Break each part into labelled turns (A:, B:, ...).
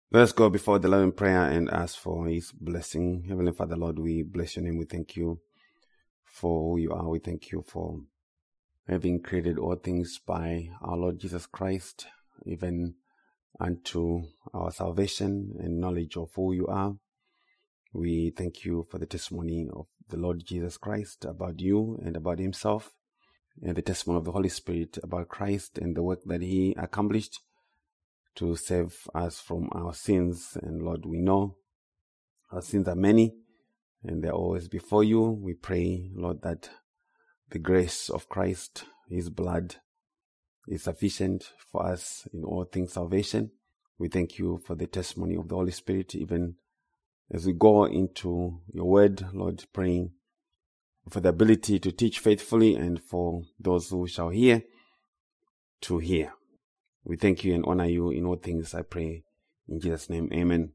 A: Let us go before the Lord in prayer and ask for His blessing. Heavenly Father, Lord, we bless your name. We thank you for who you are. We thank you for having created all things by our Lord Jesus Christ, even unto our salvation and knowledge of who you are. We thank you for the testimony of the Lord Jesus Christ about you and about himself, and the testimony of the Holy Spirit about Christ and the work that he accomplished to save us from our sins. And Lord, we know our sins are many and they're always before you. We pray, Lord, that the grace of Christ, his blood, is sufficient for us in all things salvation. We thank you for the testimony of the Holy Spirit, even as we go into your word, Lord, praying for the ability to teach faithfully and for those who shall hear to hear. We thank you and honor you in all things, I pray in Jesus' name. Amen.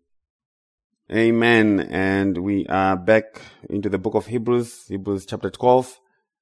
A: Amen. And we are back into the book of Hebrews chapter 12.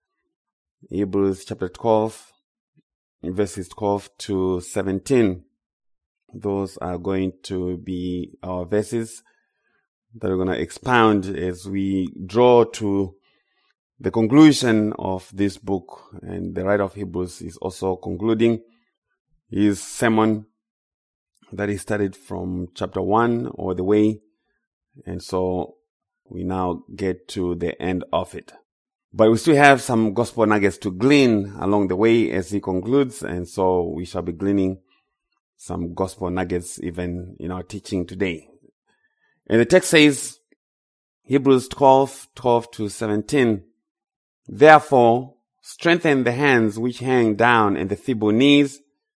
A: Hebrews chapter 12, verses 12 to 17. Those are going to be our verses that we're going to expound as we draw to the conclusion of this book. And the writer of Hebrews is also concluding his sermon that he started from chapter 1 all the way. And so we now get to the end of it. But we still have some gospel nuggets to glean along the way as he concludes. And so we shall be gleaning some gospel nuggets even in our teaching today. And the text says, Hebrews 12 to 17, "Therefore, strengthen the hands which hang down and the feeble knees,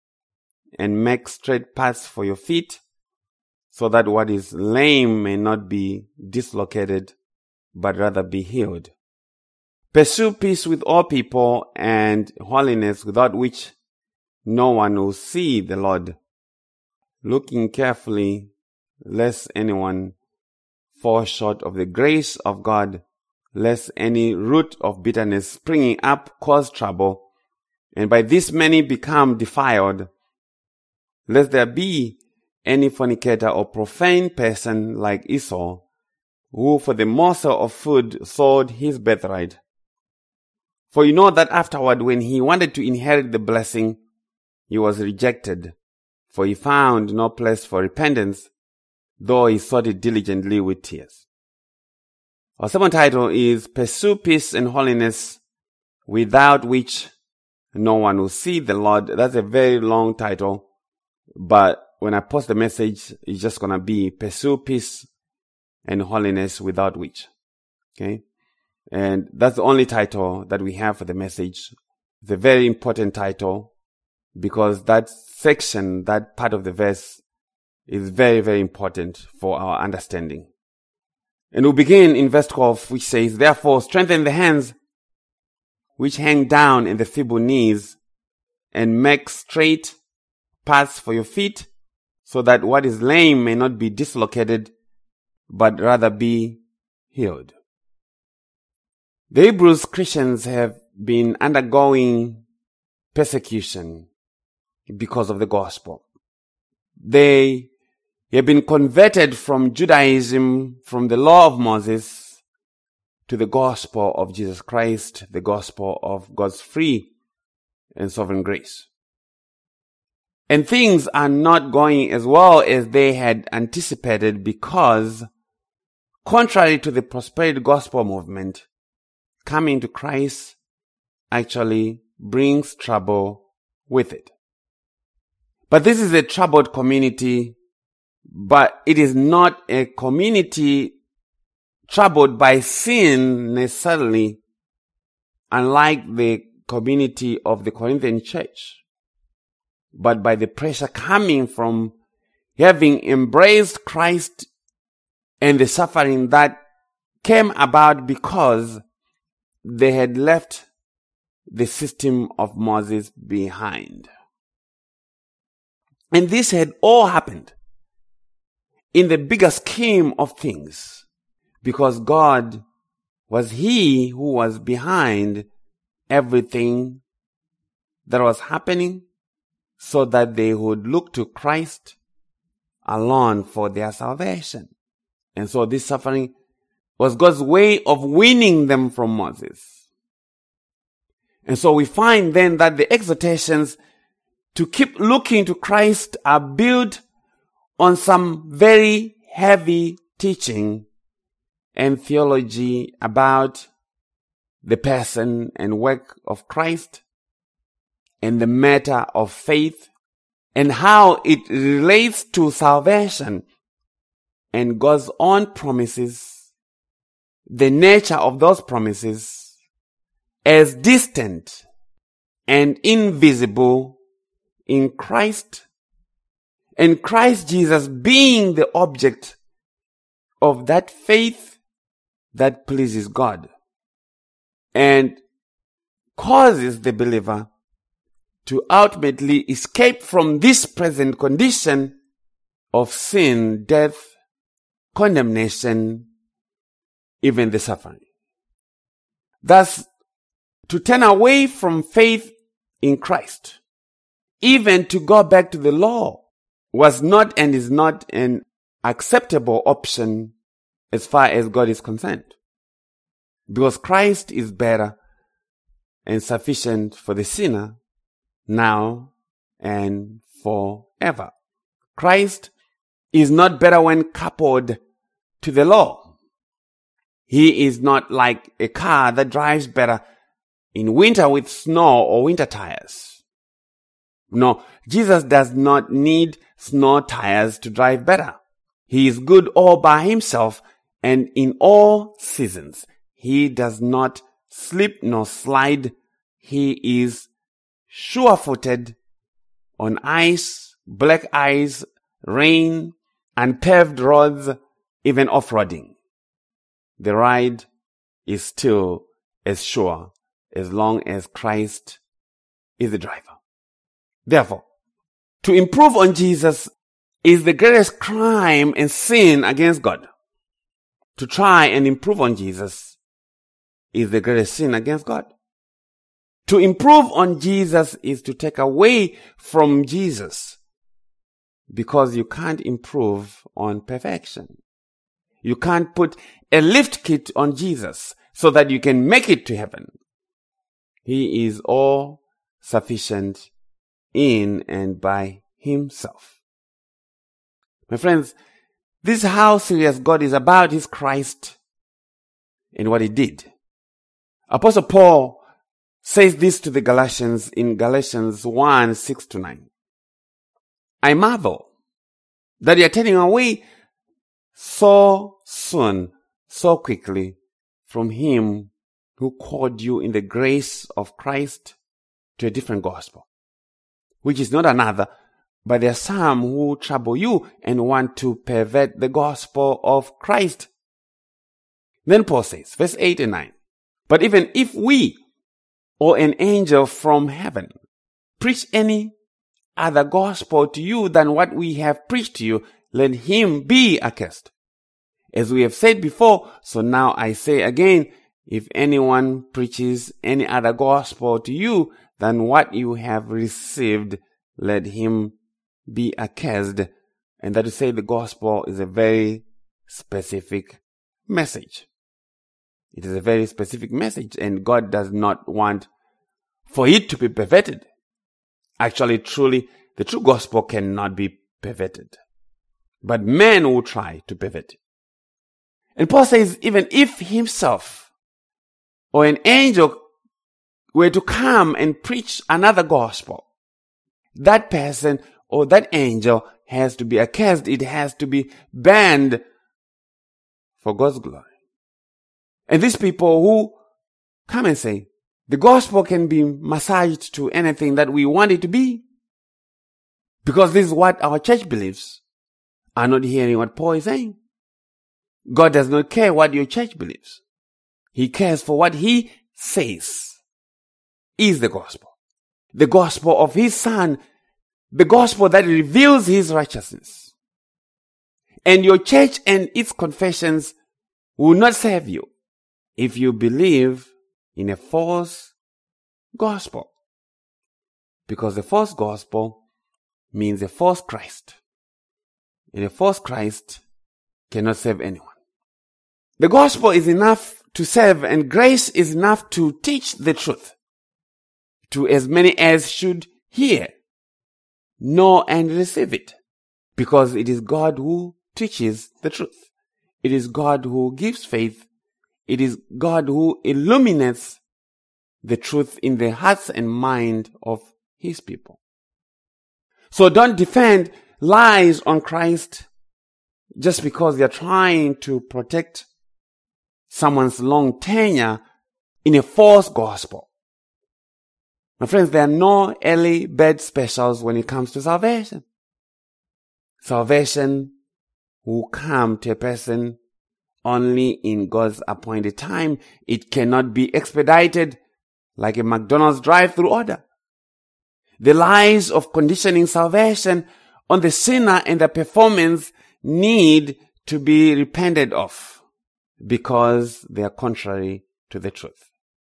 A: and make straight paths for your feet, so that what is lame may not be dislocated, but rather be healed. Pursue peace with all people and holiness, without which no one will see the Lord. Looking carefully, lest anyone fall short of the grace of God, lest any root of bitterness springing up cause trouble, and by this many become defiled. Lest there be any fornicator or profane person like Esau, who for the morsel of food sold his birthright. For you know that afterward, when he wanted to inherit the blessing, he was rejected, for he found no place for repentance, though he sought it diligently with tears." Our sermon title is "Pursue Peace and Holiness, without which no one will see the Lord." That's a very long title, but when I post the message, it's just going to be "Pursue Peace and Holiness, without which." Okay? And that's the only title that we have for the message. It's a very important title because that section, that part of the verse is very, very important for our understanding. And we'll begin in verse 12, which says, "Therefore, strengthen the hands which hang down and the feeble knees, and make straight paths for your feet, so that what is lame may not be dislocated, but rather be healed." The Hebrews Christians have been undergoing persecution because of the gospel. They have been converted from Judaism, from the law of Moses, to the gospel of Jesus Christ, the gospel of God's free and sovereign grace. And things are not going as well as they had anticipated because, contrary to the prosperity gospel movement, coming to Christ actually brings trouble with it. But this is a troubled community, but it is not a community troubled by sin necessarily, unlike the community of the Corinthian church, but by the pressure coming from having embraced Christ and the suffering that came about because they had left the system of Moses behind. And this had all happened in the bigger scheme of things, because God was He who was behind everything that was happening, so that they would look to Christ alone for their salvation. And so this suffering was God's way of winning them from Moses. And so we find then that the exhortations to keep looking to Christ are built on some very heavy teaching and theology about the person and work of Christ and the matter of faith and how it relates to salvation and God's own promises, the nature of those promises as distant and invisible in Christ, and Christ Jesus being the object of that faith that pleases God and causes the believer to ultimately escape from this present condition of sin, death, condemnation, even the suffering. Thus, to turn away from faith in Christ, even to go back to the law, was not and is not an acceptable option as far as God is concerned. Because Christ is better and sufficient for the sinner now and forever. Christ is not better when coupled to the law. He is not like a car that drives better in winter with snow or winter tires. No, Jesus does not need snow tires to drive better. He is good all by himself and in all seasons. He does not slip nor slide. He is sure-footed on ice, black ice, rain, unpaved roads, even off-roading. The ride is still as sure as long as Christ is the driver. Therefore, to improve on Jesus is the greatest crime and sin against God. To try and improve on Jesus is the greatest sin against God. To improve on Jesus is to take away from Jesus, because you can't improve on perfection. You can't put a lift kit on Jesus so that you can make it to heaven. He is all sufficient in and by himself. My friends, this is how serious God is about his Christ and what he did. Apostle Paul says this to the Galatians in Galatians 1, 6-9. I marvel that you are turning away so soon, so quickly from him who called you in the grace of Christ to a different gospel, which is not another, but there are some who trouble you and want to pervert the gospel of Christ. Then Paul says, verse 8 and 9, but even if we or an angel from heaven preach any other gospel to you than what we have preached to you, let him be accursed. As we have said before, so now I say again, if anyone preaches any other gospel to you than what you have received, let him be accursed. And that to say the gospel is a very specific message. It is a very specific message, and God does not want for it to be perverted. Actually, truly, the true gospel cannot be perverted. But men will try to pervert it. And Paul says, even if himself or an angel were to come and preach another gospel, that person or that angel has to be accursed. It has to be banned for God's glory. And these people who come and say, the gospel can be massaged to anything that we want it to be, because this is what our church believes, are not hearing what Paul is saying. God does not care what your church believes. He cares for what he says is the gospel. The gospel of his Son, the gospel that reveals his righteousness. And your church and its confessions will not serve you if you believe in a false gospel. Because the false gospel means a false Christ. and a false Christ cannot save anyone. The gospel is enough to save, and grace is enough to teach the truth to as many as should hear, know, and receive it, because it is God who teaches the truth. It is God who gives faith. It is God who illuminates the truth in the hearts and mind of His people. So don't defend lies on Christ just because they're trying to protect someone's long tenure in a false gospel. My friends, there are no early bird specials when it comes to salvation. Salvation will come to a person only in God's appointed time. It cannot be expedited like a McDonald's drive-through order. The lies of conditioning salvation on the sinner and the performance need to be repented of because they are contrary to the truth.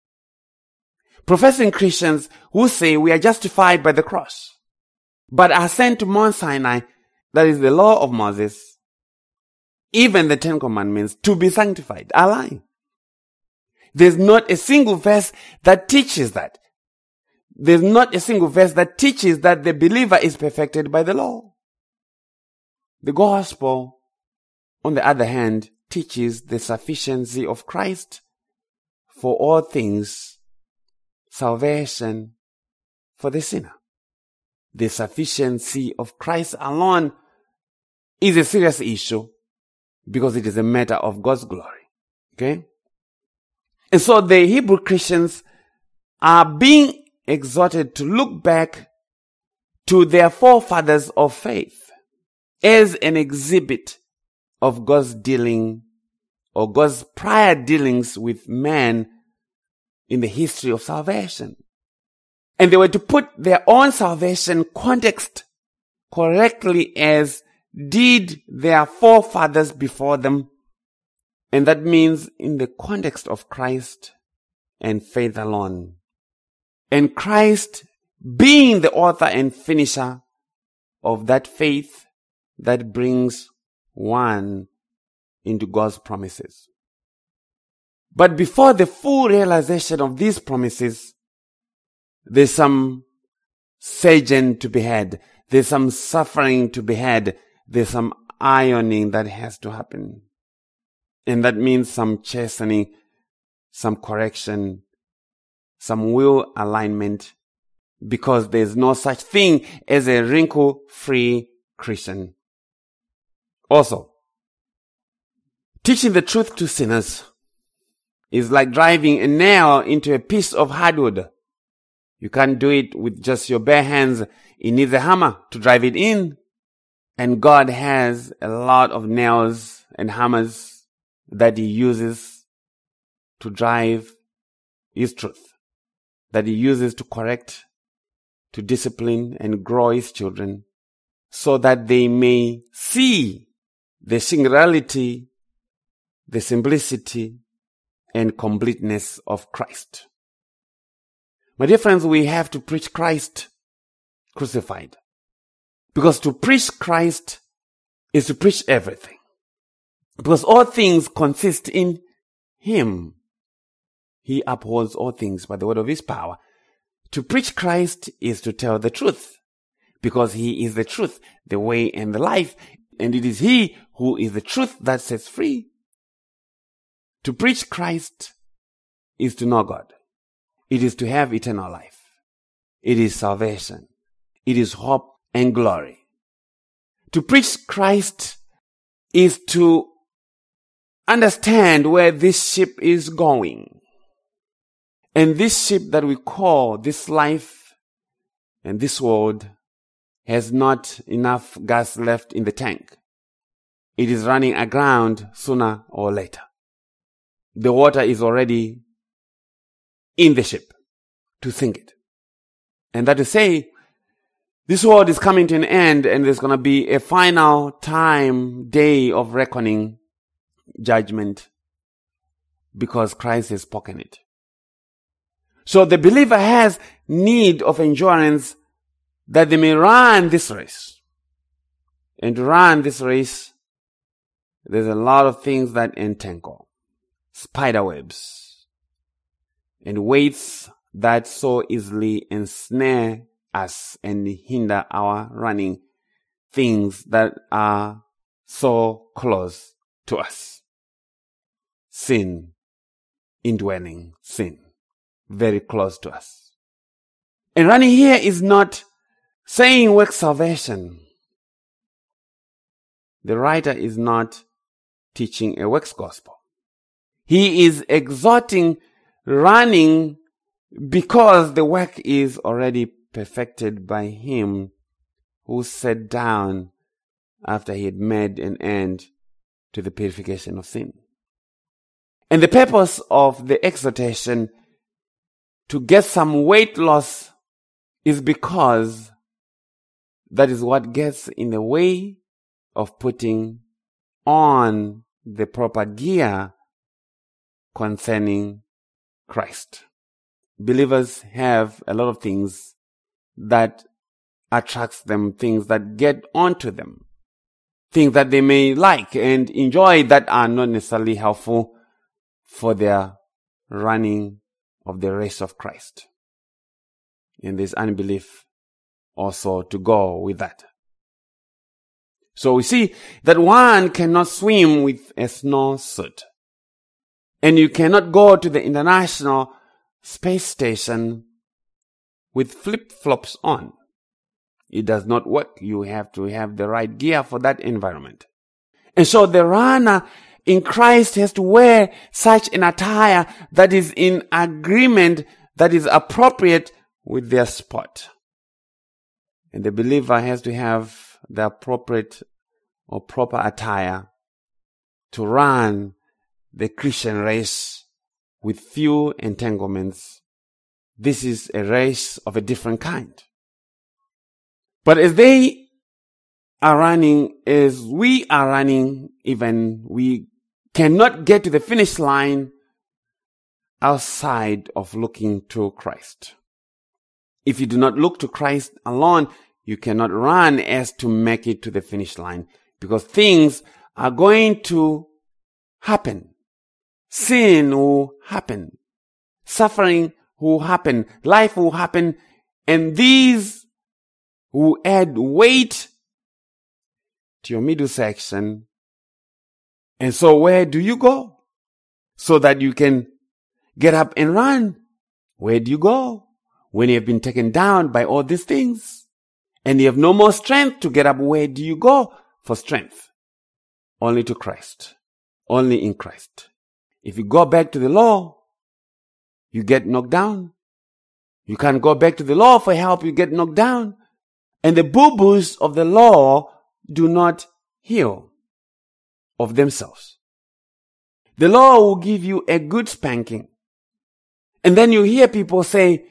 A: Professing Christians who say we are justified by the cross, but are sent to Mount Sinai, that is the law of Moses, even the Ten Commandments, to be sanctified, are lying. There's not a single verse that teaches that. There's not a single verse that teaches that the believer is perfected by the law. The gospel, on the other hand, teaches the sufficiency of Christ for all things, salvation for the sinner. The sufficiency of Christ alone is a serious issue because it is a matter of God's glory. Okay? And so the Hebrew Christians are being exhorted to look back to their forefathers of faith as an exhibit of God's dealing or God's prior dealings with man in the history of salvation. And they were to put their own salvation context correctly as did their forefathers before them. And that means in the context of Christ and faith alone. And Christ being the author and finisher of that faith that brings one into God's promises. But before the full realization of these promises, there's some surgeon to be had. There's some suffering to be had. There's some ironing that has to happen. And that means some chastening, some correction, some will alignment, because there's no such thing as a wrinkle-free Christian. Also, teaching the truth to sinners is like driving a nail into a piece of hardwood. You can't do it with just your bare hands. It needs a hammer to drive it in. And God has a lot of nails and hammers that He uses to drive His truth, that He uses to correct, to discipline and grow His children, so that they may see the singularity, the simplicity, and completeness of Christ. My dear friends, we have to preach Christ crucified. Because to preach Christ is to preach everything. Because all things consist in Him. He upholds all things by the word of His power. To preach Christ is to tell the truth. Because He is the truth, the way, and the life. And it is He who is the truth that sets free. To preach Christ is to know God. It is to have eternal life. It is salvation. It is hope and glory. To preach Christ is to understand where this ship is going. And this ship that we call this life and this world has not enough gas left in the tank. It is running aground sooner or later. The water is already in the ship to sink it. And that is to say, this world is coming to an end, and there's going to be a final day of reckoning, judgment, because Christ has spoken it. So the believer has need of endurance that they may run this race And to run this race, there's a lot of things that entangle. Spiderwebs and weights that so easily ensnare us and hinder our running. Things that are so close to us. Sin, indwelling sin, very close to us. And running here is not saying work salvation. The writer is not teaching a works gospel. He is exhorting running because the work is already perfected by him who sat down after he had made an end to the purification of sin. And the purpose of the exhortation to get some weight loss is because that is what gets in the way of putting on the proper gear concerning Christ. Believers have a lot of things that attracts them, things that get onto them, things that they may like and enjoy that are not necessarily helpful for their running of the race of Christ. And there's unbelief also to go with that. So we see that one cannot swim with a snow suit. And you cannot go to the International Space Station with flip-flops on. It does not work. You have to have the right gear for that environment. And so the runner in Christ has to wear such an attire that is in agreement, that is appropriate with their sport. And the believer has to have the appropriate or proper attire to run the Christian race with few entanglements. This is a race of a different kind. But as they are running, as we are running, even we cannot get to the finish line outside of looking to Christ. If you do not look to Christ alone, you cannot run as to make it to the finish line, because things are going to happen. Sin will happen. Suffering will happen. Life will happen. And these will add weight to your middle section. And so where do you go? So that you can get up and run. Where do you go? When you have been taken down by all these things and you have no more strength to get up, where do you go for strength? Only to Christ. Only in Christ. If you go back to the law, you get knocked down. You can't go back to the law for help, you get knocked down. And the boo-boos of the law do not heal of themselves. The law will give you a good spanking. And then you hear people say,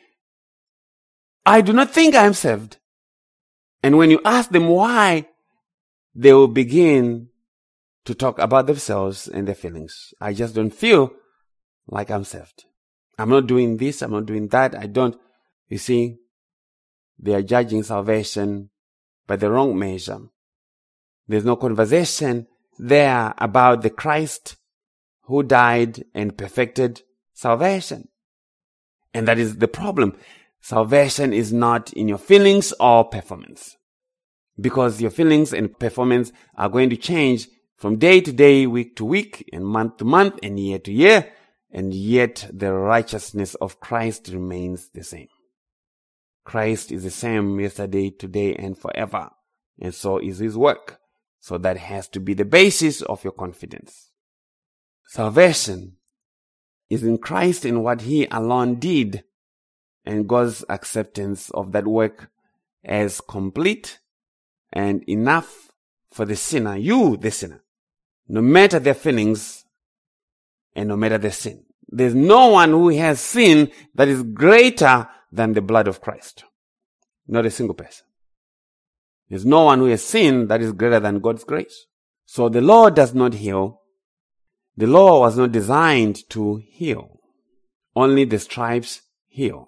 A: I do not think I am saved. And when you ask them why, they will begin to talk about themselves and their feelings. I just don't feel like I'm saved. I'm not doing this, I'm not doing that, I don't. You see, they are judging salvation by the wrong measure. There's no conversation there about the Christ who died and perfected salvation. And that is the problem. Salvation is not in your feelings or performance. Because your feelings and performance are going to change from day to day, week to week, and month to month, and year to year. And yet the righteousness of Christ remains the same. Christ is the same yesterday, today, and forever. And so is his work. So that has to be the basis of your confidence. Salvation is in Christ and what he alone did, and God's acceptance of that work as complete and enough for the sinner, you the sinner, no matter their feelings and no matter their sin. There's no one who has sin that is greater than the blood of Christ. Not a single person. There's no one who has sin that is greater than God's grace. So the law does not heal. The law was not designed to heal. Only the stripes heal.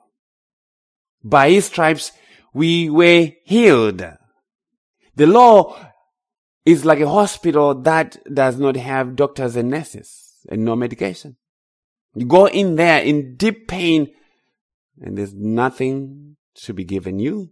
A: By his stripes we were healed. The law is like a hospital that does not have doctors and nurses and no medication. You go in there in deep pain and there's nothing to be given you.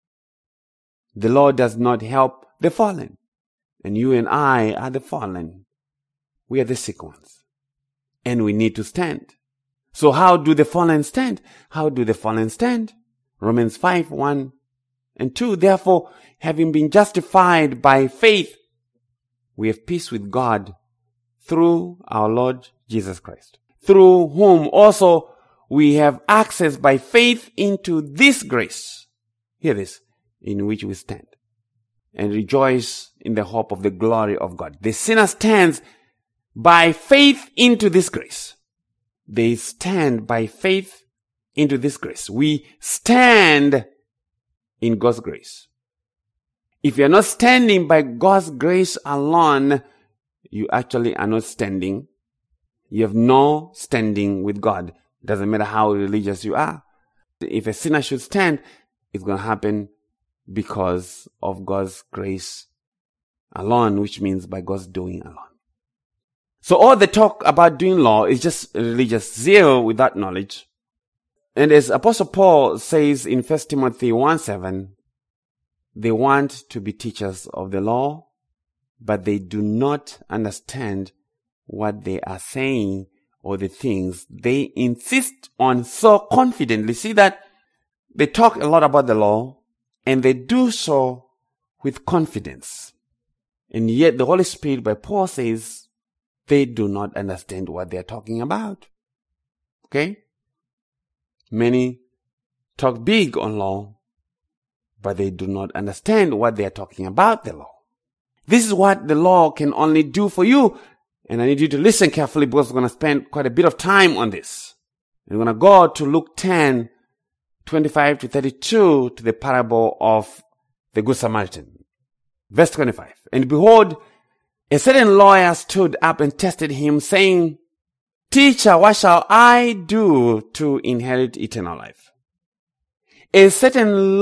A: The Lord does not help the fallen. And you and I are the fallen. We are the sick ones. And we need to stand. So how do the fallen stand? How do the fallen stand? Romans 5, 1 and 2. Therefore, having been justified by faith, we have peace with God through our Lord Jesus Christ, through whom also we have access by faith into this grace. Hear this, in which we stand and rejoice in the hope of the glory of God. The sinner stands by faith into this grace. They stand by faith into this grace. We stand in God's grace. If you're not standing by God's grace alone, you actually are not standing. You have no standing with God. Doesn't matter how religious you are. If a sinner should stand, it's going to happen because of God's grace alone, which means by God's doing alone. So all the talk about doing law is just religious zeal without knowledge. And as Apostle Paul says in 1 Timothy 1:7, they want to be teachers of the law, but they do not understand what they are saying or the things they insist on so confidently. See that they talk a lot about the law and they do so with confidence. And yet the Holy Spirit by Paul says they do not understand what they are talking about. Okay? Many talk big on law, but they do not understand what they are talking about the law. This is what the law can only do for you. And I need you to listen carefully because we're going to spend quite a bit of time on this. We're going to go to Luke 10, 25 to 32 to the parable of the Good Samaritan. Verse 25. And behold, a certain lawyer stood up and tested him, saying, Teacher, what shall I do to inherit eternal life? A certain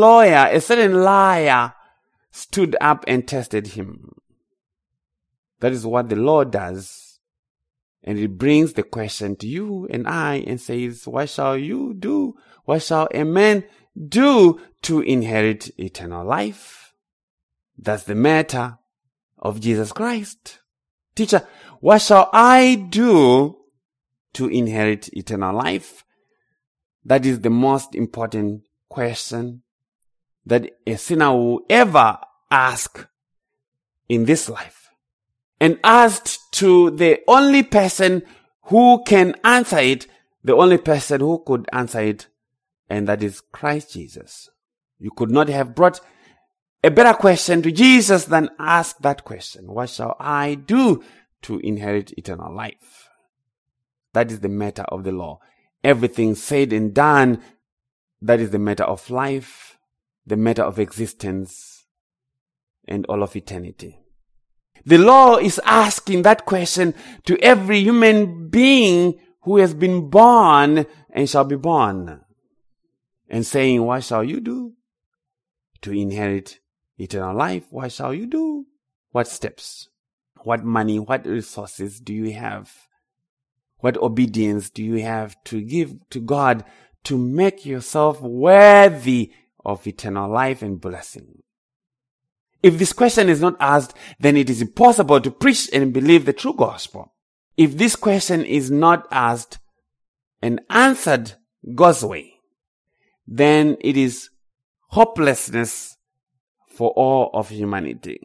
A: liar stood up and tested him. That is what the Lord does. And it brings the question to you and I and says, what shall you do? What shall a man do to inherit eternal life? That's the matter of Jesus Christ. Teacher, what shall I do to inherit eternal life? That is the most important question that a sinner will ever ask in this life. And asked to the only person who can answer it, the only person who could answer it, and that is Christ Jesus. You could not have brought a better question to Jesus than ask that question. What shall I do to inherit eternal life? That is the matter of the law. Everything said and done, that is the matter of life, the matter of existence, and all of eternity. The law is asking that question to every human being who has been born and shall be born, and saying, what shall you do to inherit eternal life? What shall you do? What steps? What money? What resources do you have? What obedience do you have to give to God to make yourself worthy of eternal life and blessing? If this question is not asked, then it is impossible to preach and believe the true gospel. If this question is not asked and answered God's way, then it is hopelessness for all of humanity.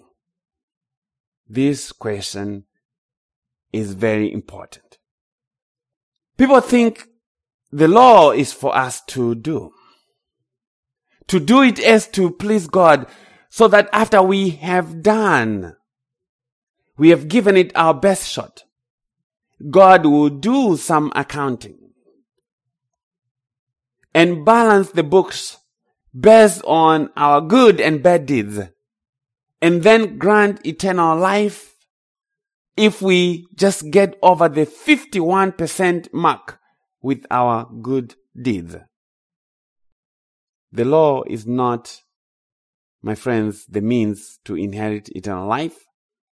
A: This question is very important. People think the law is for us to do. To do it as to please God, so that after we have done, we have given it our best shot, God will do some accounting and balance the books based on our good and bad deeds, and then grant eternal life if we just get over the 51% mark with our good deeds. The law is not, my friends, the means to inherit eternal life.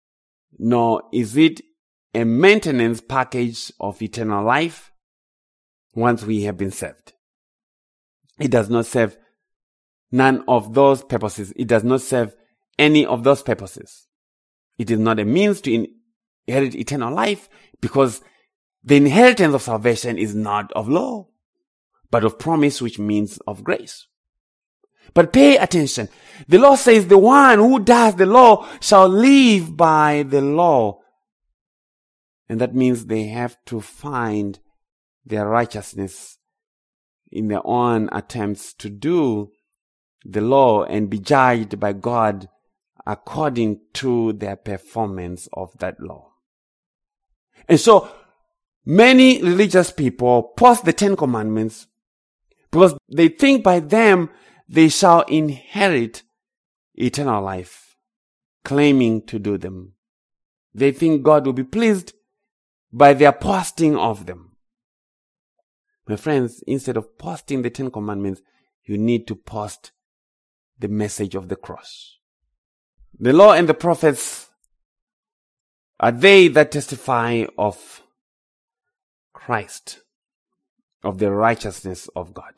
A: nor is it a maintenance package of eternal life once we have been saved. It does not serve none of those purposes. It does not serve any of those purposes. It is not a means to inherit eternal life, because the inheritance of salvation is not of law, but of promise, which means of grace. But pay attention. The law says the one who does the law shall live by the law. And that means they have to find their righteousness in their own attempts to do the law and be judged by God according to their performance of that law. And so many religious people post the 10 Commandments because they think by them they shall inherit eternal life, claiming to do them. They think God will be pleased by their posting of them. My friends, instead of posting the 10 Commandments, you need to post the message of the cross. The law and the prophets are they that testify of Christ, of the righteousness of God.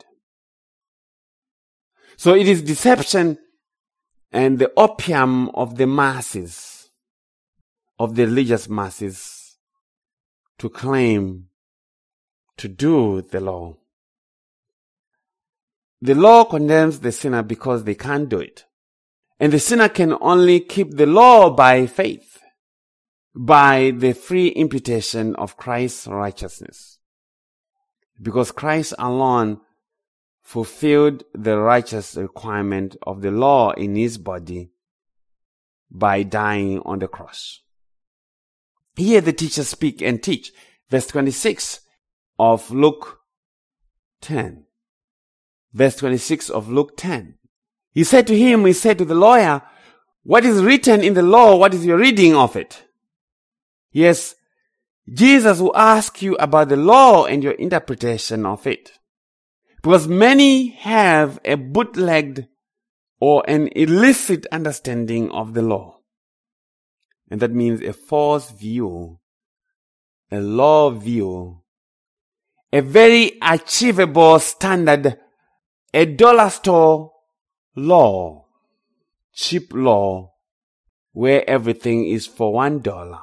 A: So it is deception and the opium of the masses, of the religious masses, to claim to do the law. The law condemns the sinner because they can't do it. And the sinner can only keep the law by faith, by the free imputation of Christ's righteousness. Because Christ alone fulfilled the righteous requirement of the law in his body by dying on the cross. Here the teachers speak and teach. Verse 26 of Luke 10. Verse 26 of Luke 10. He said to the lawyer, what is written in the law? What is your reading of it? Yes, Jesus will ask you about the law and your interpretation of it. Because many have a bootlegged or an illicit understanding of the law. And that means a false view, a law view, a very achievable standard, a dollar store law, cheap law, where everything is for $1.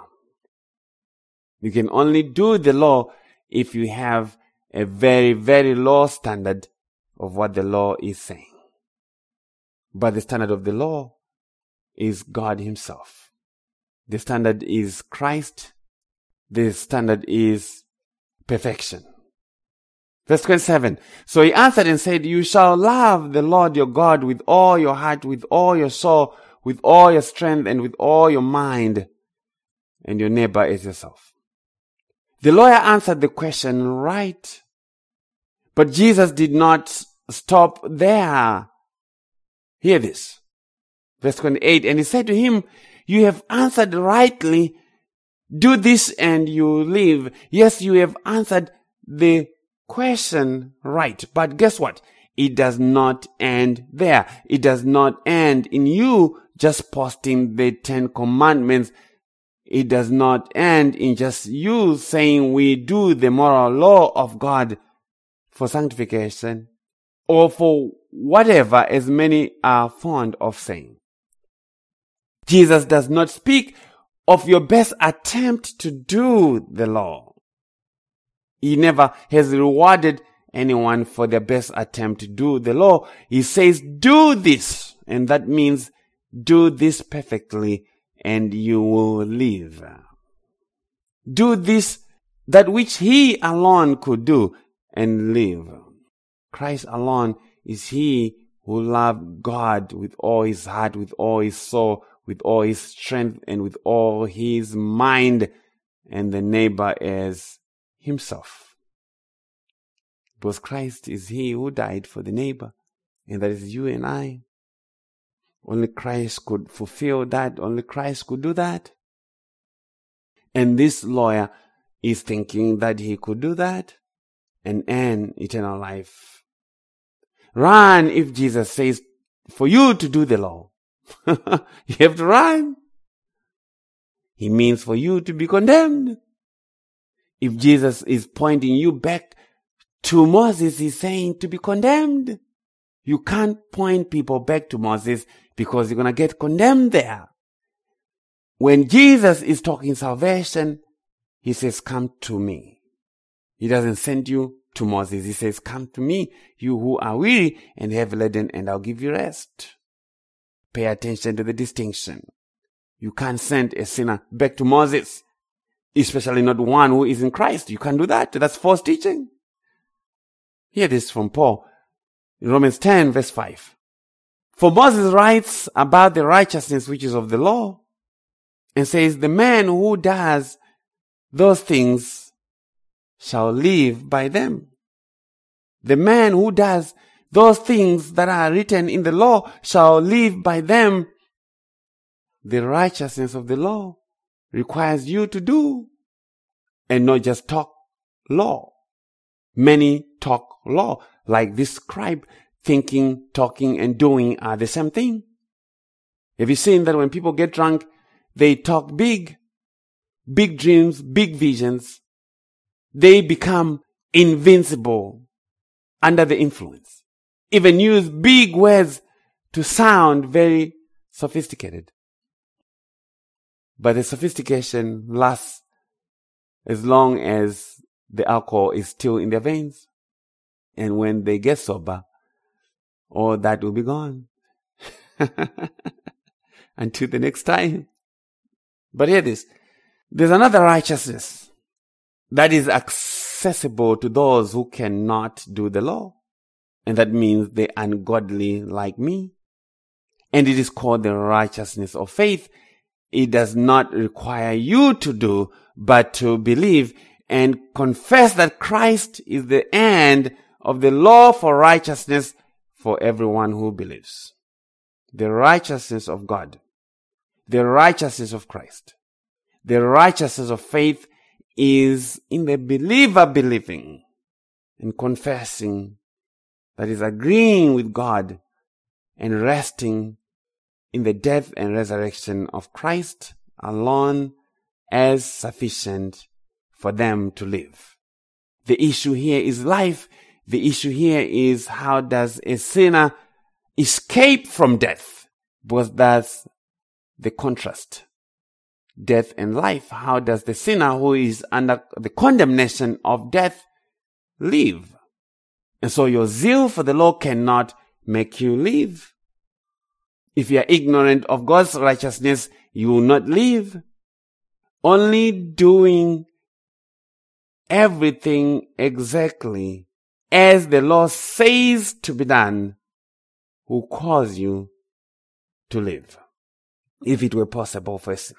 A: You can only do the law if you have a very, very low standard of what the law is saying. But the standard of the law is God himself. The standard is Christ. The standard is perfection. Verse 27. So he answered and said, you shall love the Lord your God with all your heart, with all your soul, with all your strength, and with all your mind, and your neighbor as yourself. The lawyer answered the question right. But Jesus did not stop there. Hear this. Verse 28. And he said to him, you have answered rightly. Do this and you live. Yes, you have answered the question right. But guess what? It does not end there. It does not end in you just posting the 10 Commandments. It does not end in just you saying we do the moral law of God for sanctification or for whatever as many are fond of saying. Jesus does not speak of your best attempt to do the law. He never has rewarded anyone for their best attempt to do the law. He says, do this. And that means do this perfectly and you will live. Do this, that which he alone could do, and live. Christ alone is he who loved God with all his heart, with all his soul, with all his strength, and with all his mind, and the neighbor as himself. Because Christ is he who died for the neighbor, and that is you and I. Only Christ could fulfill that. Only Christ could do that. And this lawyer is thinking that he could do that and earn eternal life. Run if Jesus says for you to do the law. You have to run. He means for you to be condemned. If Jesus is pointing you back to Moses, he's saying to be condemned. You can't point people back to Moses because you're going to get condemned there. When Jesus is talking salvation, he says, come to me. He doesn't send you to Moses. He says, come to me, you who are weary and heavy laden, and I'll give you rest. Pay attention to the distinction. You can't send a sinner back to Moses, especially not one who is in Christ. You can't do that. That's false teaching. Hear this from Paul in Romans 10 verse 5. For Moses writes about the righteousness which is of the law and says, the man who does those things shall live by them. The man who does those things that are written in the law shall live by them. The righteousness of the law requires you to do and not just talk law. Many talk law, like this scribe, thinking, talking, and doing are the same thing. Have you seen that when people get drunk, they talk big dreams, big visions. They become invincible under the influence. Even use big words to sound very sophisticated. But the sophistication lasts as long as the alcohol is still in their veins. And when they get sober, all that will be gone. Until the next time. But hear this. There's another righteousness that is accessible to those who cannot do the law. And that means the ungodly like me. And it is called the righteousness of faith. It does not require you to do, but to believe and confess that Christ is the end of the law for righteousness for everyone who believes. The righteousness of God, the righteousness of Christ, the righteousness of faith is in the believer believing and confessing, that is agreeing with God and resting in the death and resurrection of Christ alone as sufficient for them to live. The issue here is life. The issue here is, how does a sinner escape from death? Because that's the contrast. Death and life. How does the sinner who is under the condemnation of death live? And so your zeal for the law cannot make you live. If you are ignorant of God's righteousness, you will not live. Only doing everything exactly as the law says to be done will cause you to live, if it were possible for a sinner.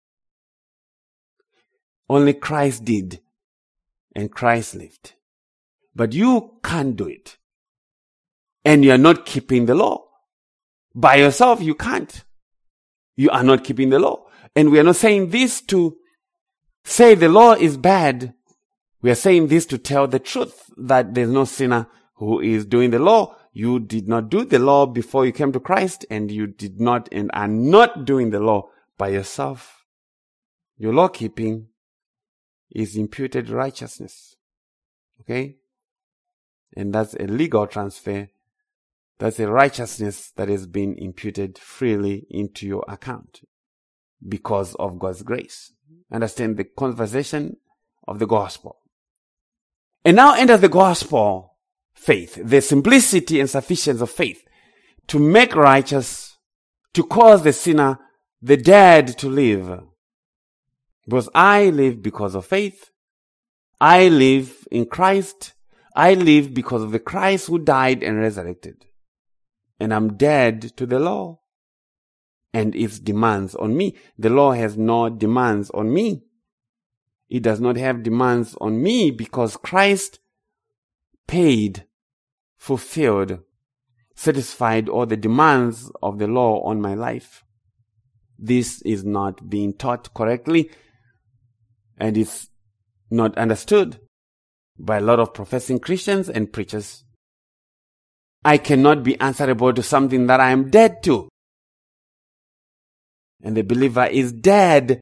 A: Only Christ did, and Christ lived. But you can't do it. And you are not keeping the law. By yourself, you can't. You are not keeping the law. And we are not saying this to say the law is bad. We are saying this to tell the truth, that there's no sinner who is doing the law. You did not do the law before you came to Christ, and you did not and are not doing the law by yourself. Your law keeping is imputed righteousness. Okay? And that's a legal transfer. That's a righteousness that has been imputed freely into your account because of God's grace. Understand the conversation of the gospel. And now enters the gospel faith, the simplicity and sufficiency of faith to make righteous, to cause the sinner, the dead to live. Because I live because of faith. I live in Christ. I live because of the Christ who died and resurrected. And I'm dead to the law and its demands on me. The law has no demands on me. It does not have demands on me because Christ paid, fulfilled, satisfied all the demands of the law on my life. This is not being taught correctly, and it's not understood by a lot of professing Christians and preachers. I cannot be answerable to something that I am dead to. And the believer is dead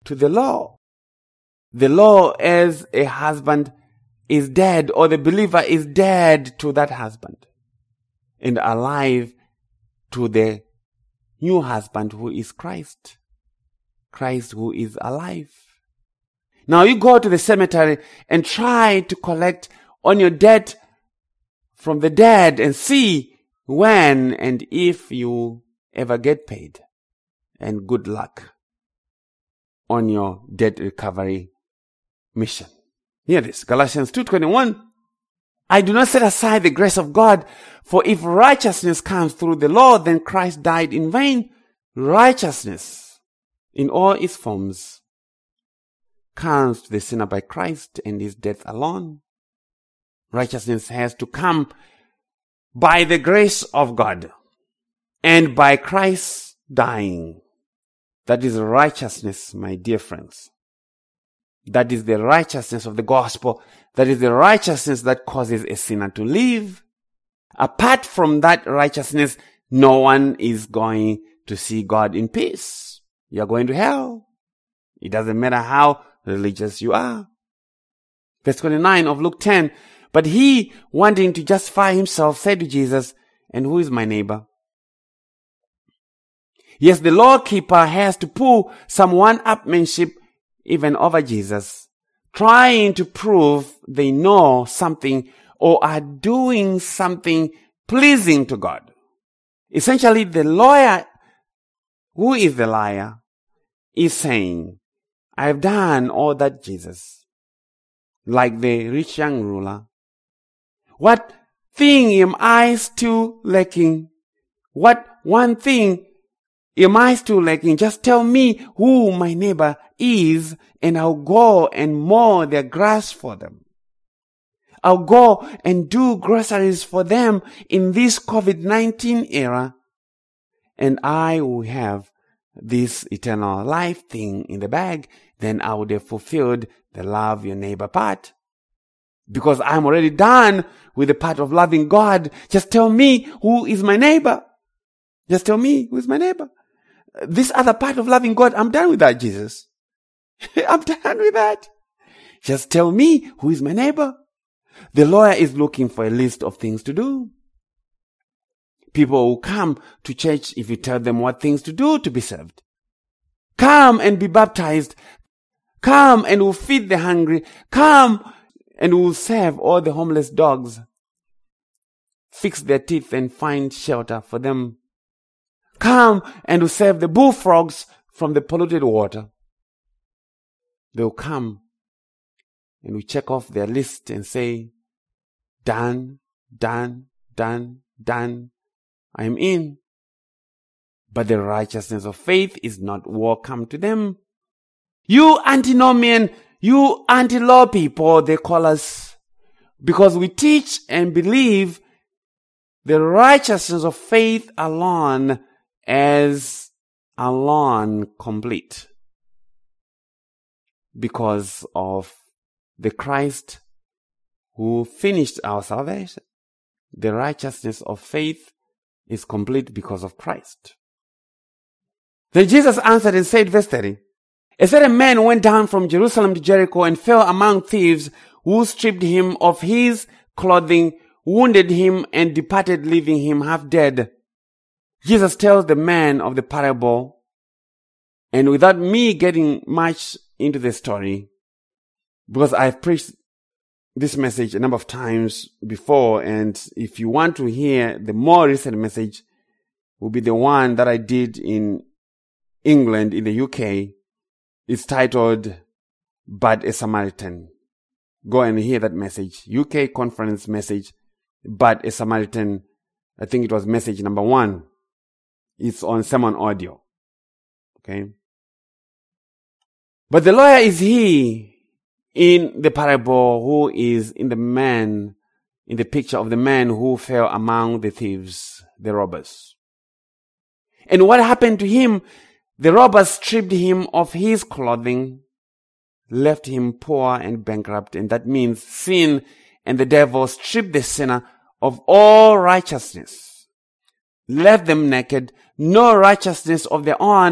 A: to the law. The law as a husband is dead, or the believer is dead to that husband and alive to the new husband who is Christ. Christ who is alive. Now you go to the cemetery and try to collect on your debt from the dead and see when and if you ever get paid. And good luck on your debt recovery mission. Hear this, Galatians 2:21. I do not set aside the grace of God, for if righteousness comes through the law, then Christ died in vain. Righteousness in all its forms comes to the sinner by Christ and his death alone. Righteousness has to come by the grace of God and by Christ dying. That is righteousness, my dear friends. That is the righteousness of the gospel. That is the righteousness that causes a sinner to live. Apart from that righteousness, no one is going to see God in peace. You are going to hell. It doesn't matter how religious you are. Verse 29 of Luke 10. But he, wanting to justify himself, said to Jesus, and who is my neighbor? Yes, the law keeper has to pull some one-upmanship even over Jesus, trying to prove they know something or are doing something pleasing to God. Essentially, the lawyer, who is the liar, is saying, I have done all that, Jesus. Like the rich young ruler. What thing am I still lacking? What one thing am I still lacking? Just tell me who my neighbor is, and I'll go and mow their grass for them. I'll go and do groceries for them in this COVID-19 era, and I will have this eternal life thing in the bag. Then I would have fulfilled the love your neighbor part. Because I'm already done with the part of loving God. Just tell me who is my neighbor. Just tell me who is my neighbor. This other part of loving God, I'm done with that, Jesus. I'm done with that. Just tell me who is my neighbor. The lawyer is looking for a list of things to do. People will come to church if you tell them what things to do to be saved. Come and be baptized. Come and we'll feed the hungry. Come and we'll serve all the homeless dogs. Fix their teeth and find shelter for them. Come and we'll serve the bullfrogs from the polluted water. They'll come and we check off their list and say, done, done, done, done. I am in. But the righteousness of faith is not welcome to them. You antinomian, you anti-law people, they call us, because we teach and believe the righteousness of faith alone as alone complete. Because of the Christ who finished our salvation. The righteousness of faith is complete because of Christ. Then Jesus answered and said, verse 30, a certain man went down from Jerusalem to Jericho and fell among thieves, who stripped him of his clothing, wounded him, and departed, leaving him half dead. Jesus tells the man of the parable, and without me getting much into the story, because I've preached this message a number of times before, and if you want to hear the more recent message, will be the one that I did in England, in the UK. It's titled, But a Samaritan. Go and hear that message. UK conference message, But a Samaritan. I think it was message number 1. It's on Sermon Audio. Okay. But the lawyer is he in the parable who is in the picture of the man who fell among the thieves, the robbers. And what happened to him? The robbers stripped him of his clothing, left him poor and bankrupt, and that means sin and the devil stripped the sinner of all righteousness, left them naked, no righteousness of their own,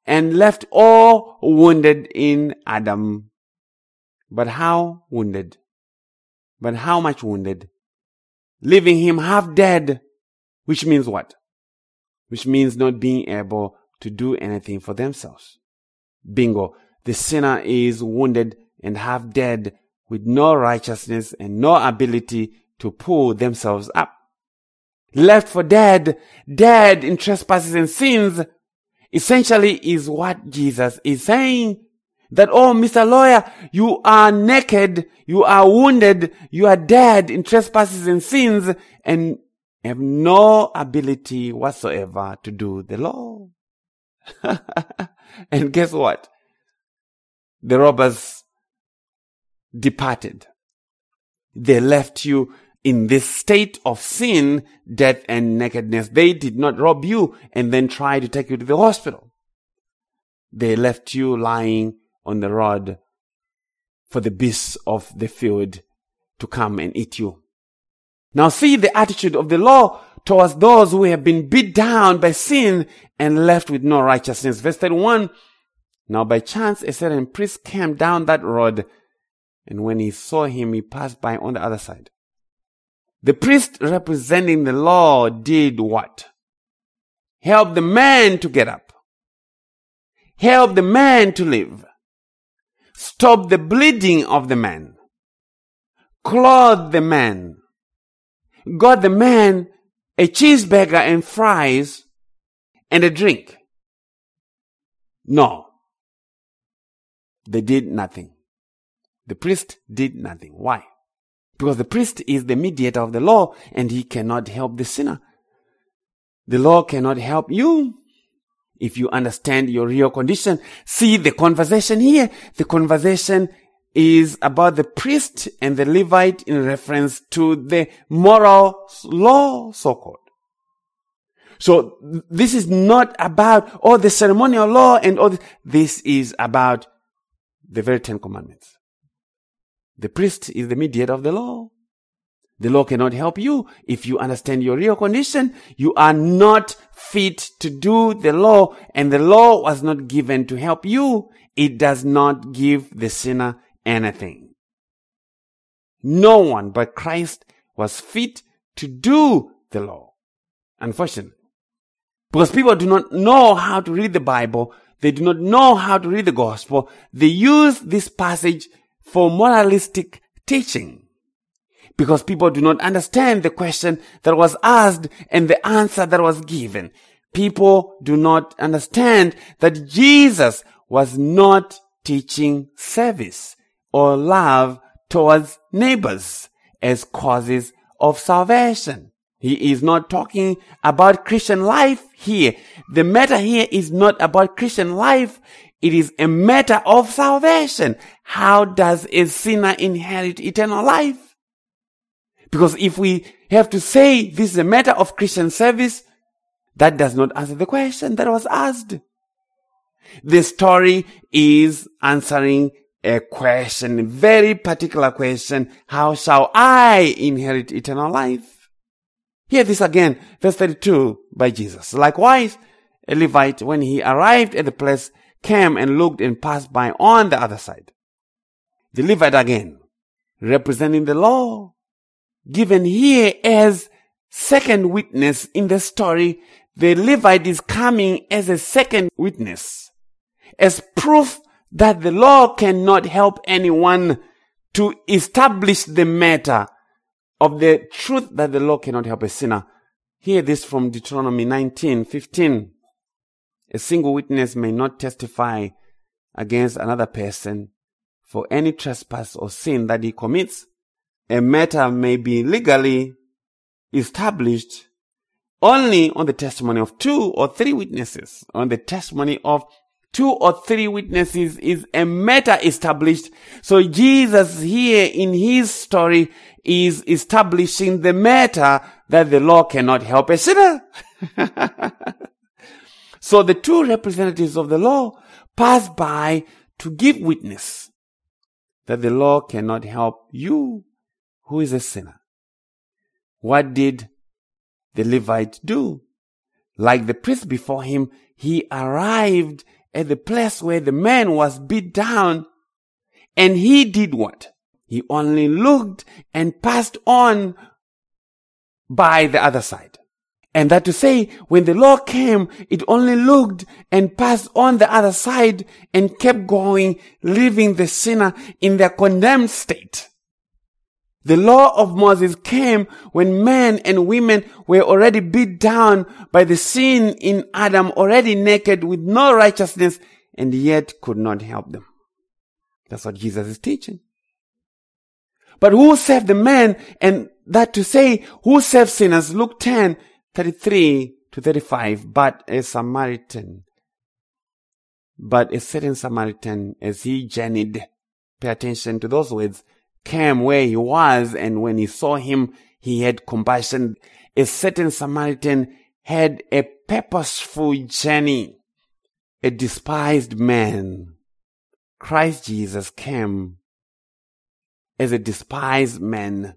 A: and left all wounded in Adam. But how wounded? But how much wounded? Leaving him half dead, which means what? Which means not being able to do anything for themselves. Bingo. The sinner is wounded and half dead with no righteousness and no ability to pull themselves up. Left for dead, dead in trespasses and sins, essentially is what Jesus is saying. That, oh, Mr. Lawyer, you are naked, you are wounded, you are dead in trespasses and sins, and have no ability whatsoever to do the law. And guess what? The robbers departed. They left you in this state of sin, death, and nakedness. They did not rob you and then try to take you to the hospital. They left you lying on the road for the beasts of the field to come and eat you. Now see the attitude of the law towards those who have been beat down by sin and left with no righteousness. Verse 31, now by chance a certain priest came down that road, and when he saw him, he passed by on the other side. The priest representing the law did what? Help the man to get up. Help the man to live. Stop the bleeding of the man. Clothe the man. Got the man a cheeseburger and fries and a drink. No. They did nothing. The priest did nothing. Why? Because the priest is the mediator of the law and he cannot help the sinner. The law cannot help you. If you understand your real condition, see the conversation here. The conversation is about the priest and the Levite in reference to the moral law, so-called. So this is not about the ceremonial law and all this. This is about the very 10 commandments. The priest is the mediator of the law. The law cannot help you. If you understand your real condition, you are not fit to do the law, and the law was not given to help you. It does not give the sinner anything. No one but Christ was fit to do the law. Unfortunately. Because people do not know how to read the Bible. They do not know how to read the gospel. They use this passage for moralistic teaching. Because people do not understand the question that was asked and the answer that was given. People do not understand that Jesus was not teaching service or love towards neighbors as causes of salvation. He is not talking about Christian life here. The matter here is not about Christian life. It is a matter of salvation. How does a sinner inherit eternal life? Because if we have to say this is a matter of Christian service, that does not answer the question that was asked. The story is answering a question, a very particular question. How shall I inherit eternal life? Hear this again, verse 32 by Jesus. Likewise, a Levite, when he arrived at the place, came and looked and passed by on the other side. The Levite again, representing the law, given here as second witness in the story. The Levite is coming as a second witness, as proof that the law cannot help anyone to establish the matter of the truth that the law cannot help a sinner. Hear this from Deuteronomy 19:15. A single witness may not testify against another person for any trespass or sin that he commits. A matter may be legally established only on the testimony of 2 or 3 witnesses. On the testimony of 2 or 3 witnesses is a matter established. So Jesus here in his story is establishing the matter that the law cannot help a sinner. So the 2 representatives of the law pass by to give witness that the law cannot help you, who is a sinner. What did the Levite do? Like the priest before him, he arrived at the place where the man was beat down, and he did what? He only looked and passed on by the other side. And that to say, when the law came, it only looked and passed on the other side and kept going, leaving the sinner in their condemned state. The law of Moses came when men and women were already beat down by the sin in Adam, already naked with no righteousness, and yet could not help them. That's what Jesus is teaching. But who saved the man? And that to say, who saved sinners? Luke 10:33-35. But a certain Samaritan, as he journeyed, pay attention to those words, came where he was, and when he saw him, he had compassion. A certain Samaritan had a purposeful journey. A despised man. Christ Jesus came as a despised man.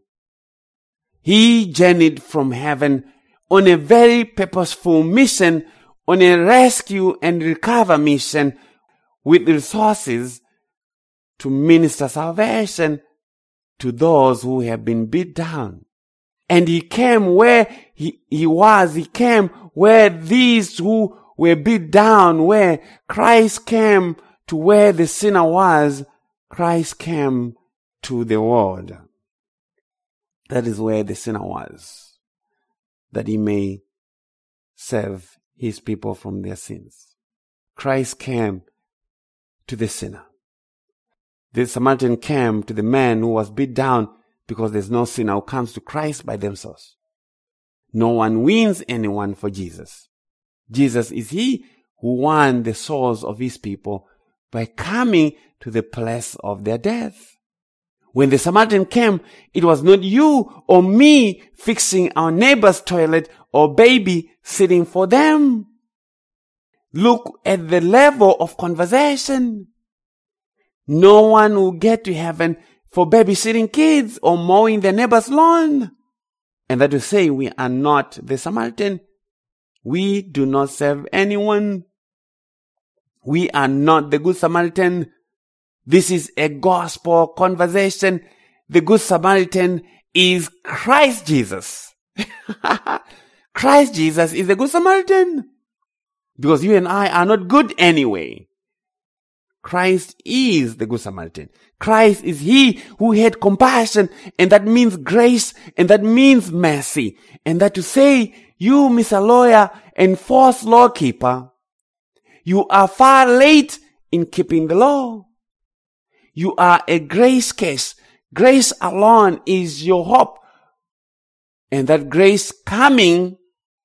A: He journeyed from heaven on a very purposeful mission, on a rescue and recover mission with resources to minister salvation to those who have been beat down. And he came where he was. He came where these who were beat down, where Christ came to where the sinner was. Christ came to the world. That is where the sinner was, that he may save his people from their sins. Christ came to the sinner. The Samaritan came to the man who was beat down, because there's no sinner who comes to Christ by themselves. No one wins anyone for Jesus. Jesus is he who won the souls of his people by coming to the place of their death. When the Samaritan came, it was not you or me fixing our neighbor's toilet or baby sitting for them. Look at the level of conversation. No one will get to heaven for babysitting kids or mowing their neighbor's lawn. And that to say, we are not the Samaritan. We do not serve anyone. We are not the Good Samaritan. This is a gospel conversation. The Good Samaritan is Christ Jesus. Christ Jesus is the Good Samaritan. Because you and I are not good anyway. Christ is the Good Samaritan. Christ is he who had compassion, and that means grace, and that means mercy. And that to say, you, Mr. Lawyer and false law keeper, you are far late in keeping the law. You are a grace case. Grace alone is your hope. And that grace coming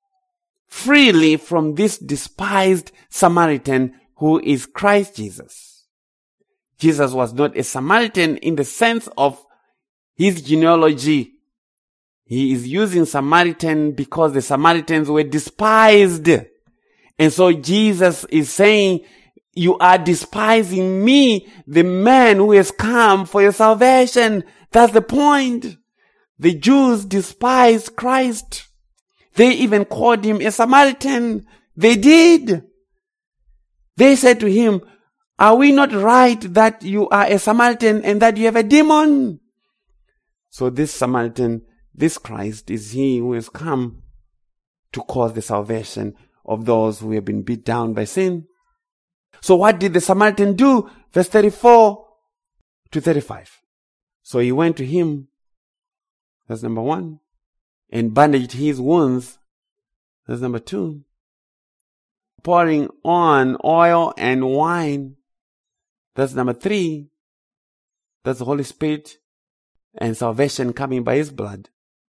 A: freely from this despised Samaritan who is Christ Jesus. Jesus was not a Samaritan in the sense of his genealogy. He is using Samaritan because the Samaritans were despised. And so Jesus is saying, you are despising me, the man who has come for your salvation. That's the point. The Jews despised Christ. They even called him a Samaritan. They did. They said to him, are we not right that you are a Samaritan and that you have a demon? So this Samaritan, this Christ, is he who has come to cause the salvation of those who have been beat down by sin. So what did the Samaritan do? Verse 34-35. So he went to him, that's number 1, and bandaged his wounds. That's number 2. Pouring on oil and wine. That's number 3. That's the Holy Spirit and salvation coming by his blood.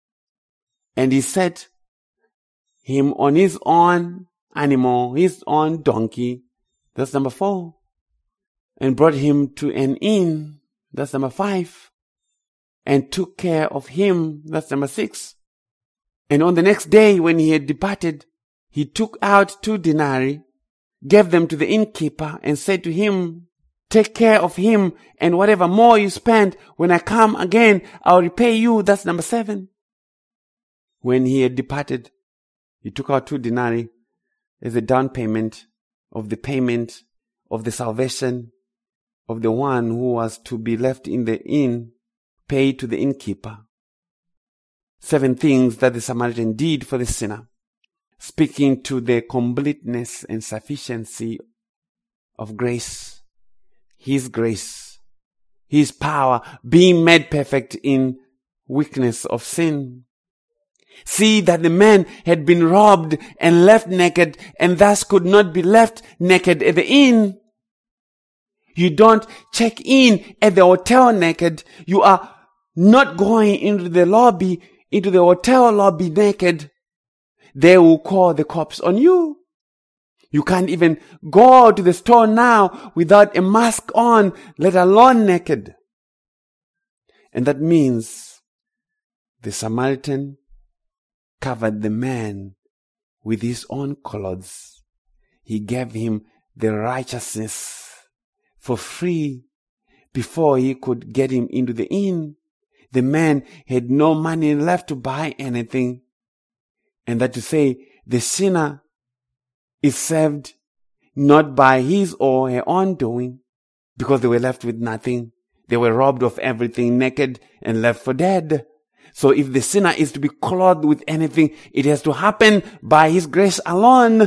A: And he set him on his own animal, his own donkey. That's number 4. And brought him to an inn. That's number 5. And took care of him. That's number 6. And on the next day when he had departed, he took out 2 denarii, gave them to the innkeeper, and said to him, take care of him, and whatever more you spend, when I come again, I'll repay you. That's number 7. When he had departed, he took out 2 denarii as a down payment of the payment of the salvation of the one who was to be left in the inn paid to the innkeeper. 7 things that the Samaritan did for the sinner, speaking to the completeness and sufficiency of grace, His power being made perfect in weakness of sin. See that the man had been robbed and left naked, and thus could not be left naked at the inn. You don't check in at the hotel naked. You are not going into the hotel lobby naked. They will call the cops on you. You can't even go to the store now without a mask on, let alone naked. And that means the Samaritan covered the man with his own clothes. He gave him the righteousness for free before he could get him into the inn. The man had no money left to buy anything. And that to say, the sinner is saved not by his or her own doing, because they were left with nothing. They were robbed of everything, naked and left for dead. So if the sinner is to be clothed with anything, it has to happen by His grace alone.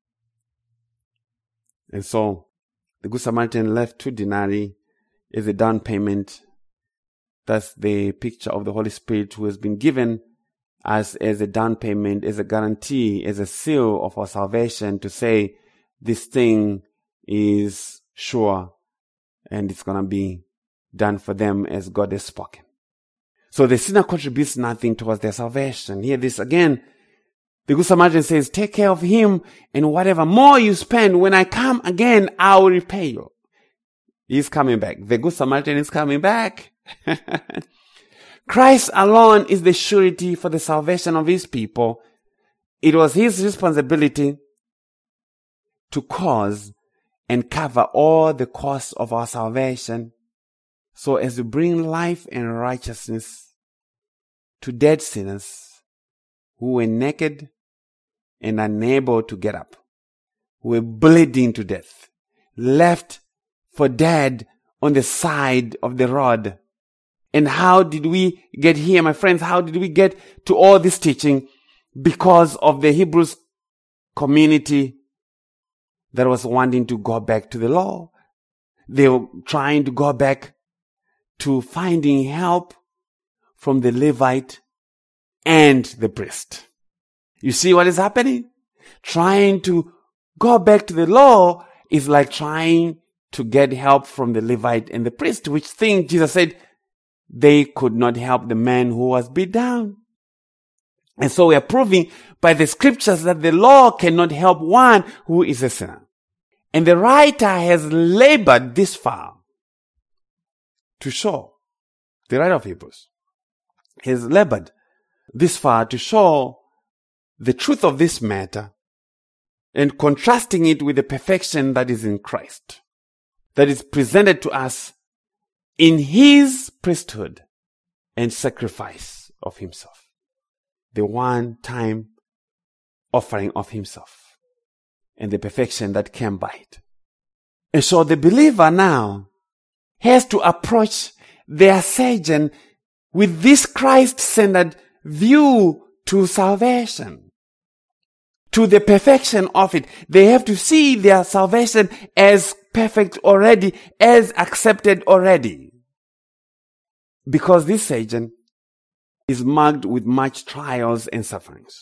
A: And so the Good Samaritan left 2 denarii as a down payment. That's the picture of the Holy Spirit who has been given as a down payment, as a guarantee, as a seal of our salvation, to say this thing is sure and it's going to be done for them as God has spoken. So the sinner contributes nothing towards their salvation. Hear this again. The Good Samaritan says, take care of him, and whatever more you spend, when I come again, I will repay you. He's coming back. The Good Samaritan is coming back. Christ alone is the surety for the salvation of His people. It was His responsibility to cause and cover all the costs of our salvation, so as to bring life and righteousness to dead sinners who were naked and unable to get up, who were bleeding to death, left for dead on the side of the road. And how did we get here, my friends? How did we get to all this teaching? Because of the Hebrews community that was wanting to go back to the law. They were trying to go back to finding help from the Levite and the priest. You see what is happening? Trying to go back to the law is like trying to get help from the Levite and the priest, which thing Jesus said they could not help the man who was beat down. And so we are proving by the scriptures that the law cannot help one who is a sinner. And the writer has labored this far to show, the writer of Hebrews has labored this far to show the truth of this matter and contrasting it with the perfection that is in Christ, that is presented to us in His priesthood and sacrifice of Himself, the one-time offering of Himself, and the perfection that came by it. And so the believer now has to approach their surgeon with this Christ-centered view to salvation, to the perfection of it. They have to see their salvation as perfect already, as accepted already. Because this surgeon is marked with much trials and sufferings.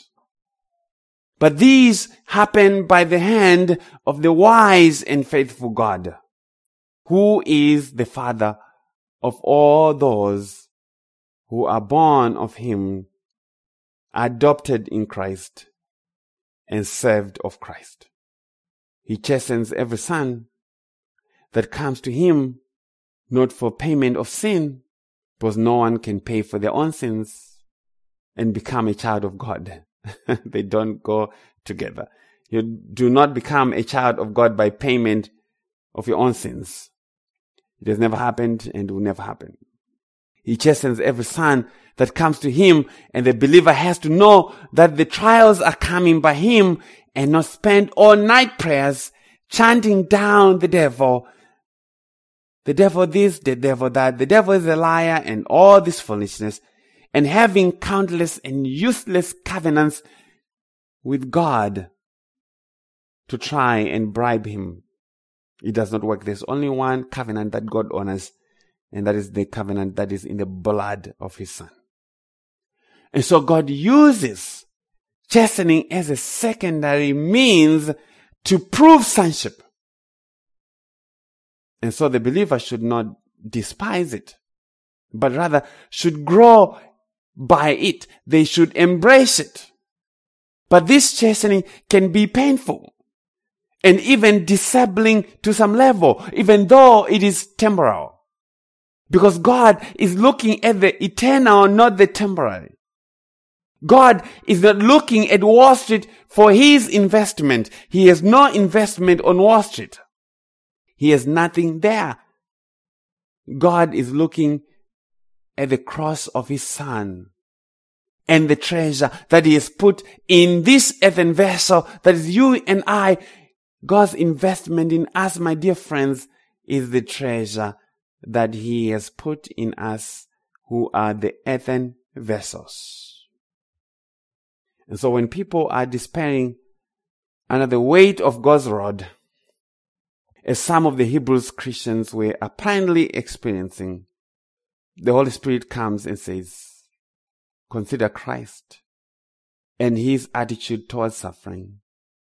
A: But these happen by the hand of the wise and faithful God, who is the Father of all those who are born of Him, adopted in Christ, and served of Christ. He chastens every son that comes to Him, not for payment of sin, because no one can pay for their own sins and become a child of God. They don't go together. You do not become a child of God by payment of your own sins. It has never happened and will never happen. He chastens every son that comes to Him, and the believer has to know that the trials are coming by Him and not spend all night prayers chanting down the devil this, the devil that, the devil is a liar, and all this foolishness, and having countless and useless covenants with God to try and bribe him. It does not work. There's only one covenant that God honors, and that is the covenant that is in the blood of his Son. And so God uses chastening as a secondary means to prove sonship. And so the believer should not despise it, but rather should grow by it. They should embrace it. But this chastening can be painful and even disabling to some level, even though it is temporal. Because God is looking at the eternal, not the temporary. God is not looking at Wall Street for his investment. He has no investment on Wall Street. He has nothing there. God is looking at the cross of his Son and the treasure that he has put in this earthen vessel, that is you and I. God's investment in us, my dear friends, is the treasure that he has put in us, who are the earthen vessels. And so when people are despairing under the weight of God's rod, as some of the Hebrews Christians were apparently experiencing, the Holy Spirit comes and says, consider Christ and his attitude towards suffering.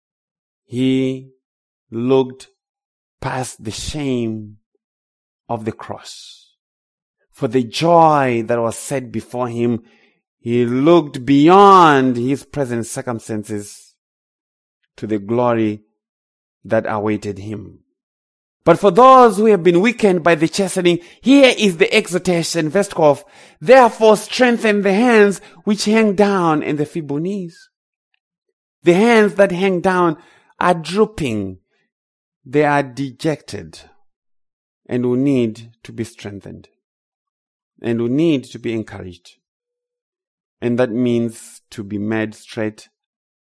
A: He looked past the shame of the cross. For the joy that was set before him, he looked beyond his present circumstances to the glory that awaited him. But for those who have been weakened by the chastening, here is the exhortation, verse 12. Therefore strengthen the hands which hang down and the feeble knees. The hands that hang down are drooping. They are dejected and will need to be strengthened and will need to be encouraged. And that means to be made straight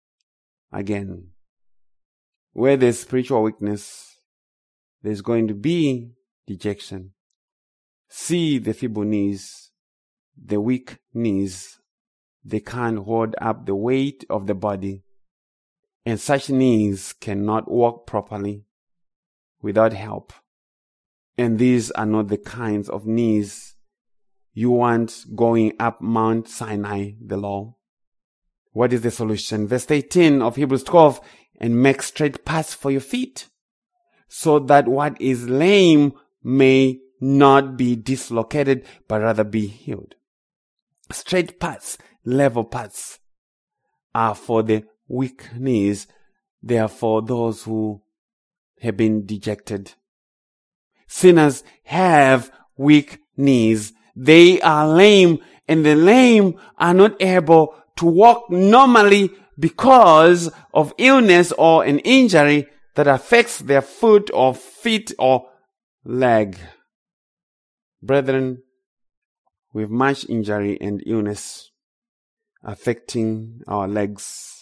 A: again. Where there's spiritual weakness, there's going to be dejection. See the feeble knees, the weak knees. They can't hold up the weight of the body. And such knees cannot walk properly without help. And these are not the kinds of knees you want going up Mount Sinai, the law. What is the solution? Verse 18 of Hebrews 12, and make straight paths for your feet, so that what is lame may not be dislocated, but rather be healed. Straight paths, level paths, are for the weak knees. They are for those who have been dejected. Sinners have weak knees. They are lame, and the lame are not able to walk normally because of illness or an injury that affects their foot or feet or leg. Brethren, with much injury and illness affecting our legs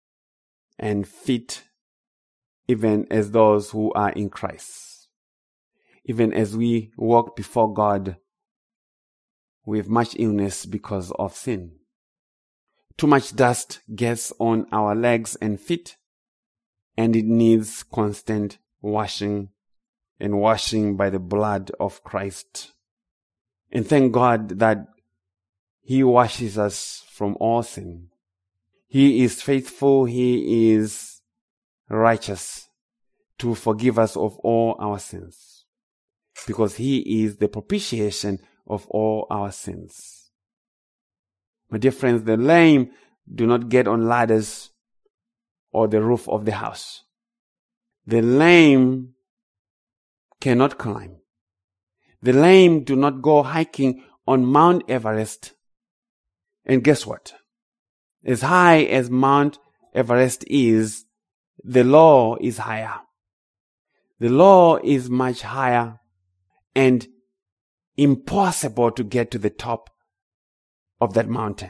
A: and feet, even as those who are in Christ, even as we walk before God with much illness because of sin. Too much dust gets on our legs and feet, and it needs constant washing and washing by the blood of Christ. And thank God that he washes us from all sin. He is faithful, he is righteous to forgive us of all our sins, because he is the propitiation of all our sins. My dear friends, the lame do not get on ladders or the roof of the house. The lame cannot climb. The lame do not go hiking on Mount Everest. And guess what? As high as Mount Everest is, the law is higher. The law is much higher and impossible to get to the top of that mountain.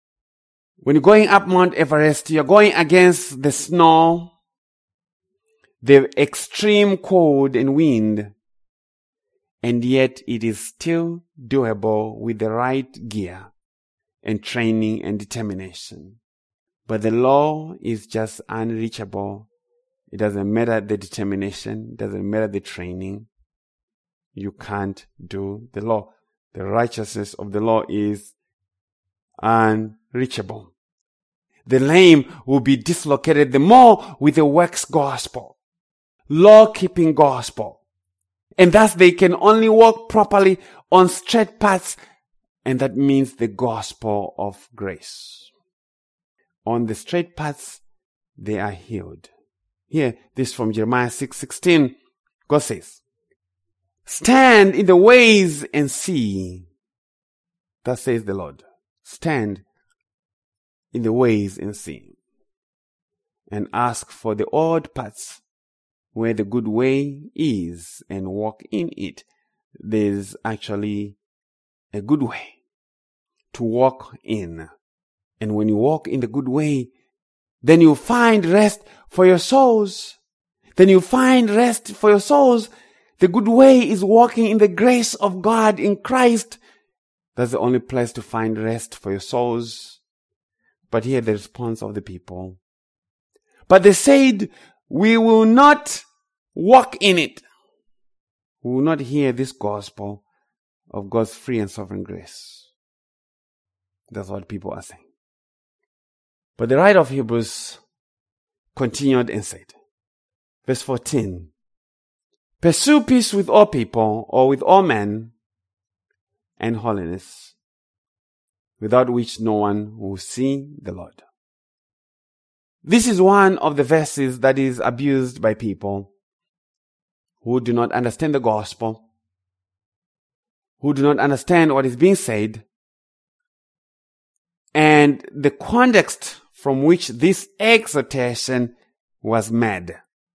A: When you're going up Mount Everest, you're going against the snow, the extreme cold and wind, and yet it is still doable with the right gear and training and determination. But the law is just unreachable. It doesn't matter the determination, doesn't matter the training. You can't do the law. The righteousness of the law is unreachable. The lame will be dislocated the more with the works gospel, law-keeping gospel. And thus they can only walk properly on straight paths, and that means the gospel of grace. On the straight paths, they are healed. Here, this from Jeremiah 6:16. God says, stand in the ways and see. Thus says the Lord. Stand in the ways and see. And ask for the odd paths where the good way is and walk in it. There's actually a good way to walk in. And when you walk in the good way, then you find rest for your souls. Then you find rest for your souls. The good way is walking in the grace of God in Christ. That's the only place to find rest for your souls. But here the response of the people. But they said, we will not walk in it. We will not hear this gospel of God's free and sovereign grace. That's what people are saying. But the writer of Hebrews continued and said, verse 14, pursue peace with all people, or with all men, and holiness, without which no one will see the Lord. This is one of the verses that is abused by people who do not understand the gospel, who do not understand what is being said, and the context from which this exhortation was made.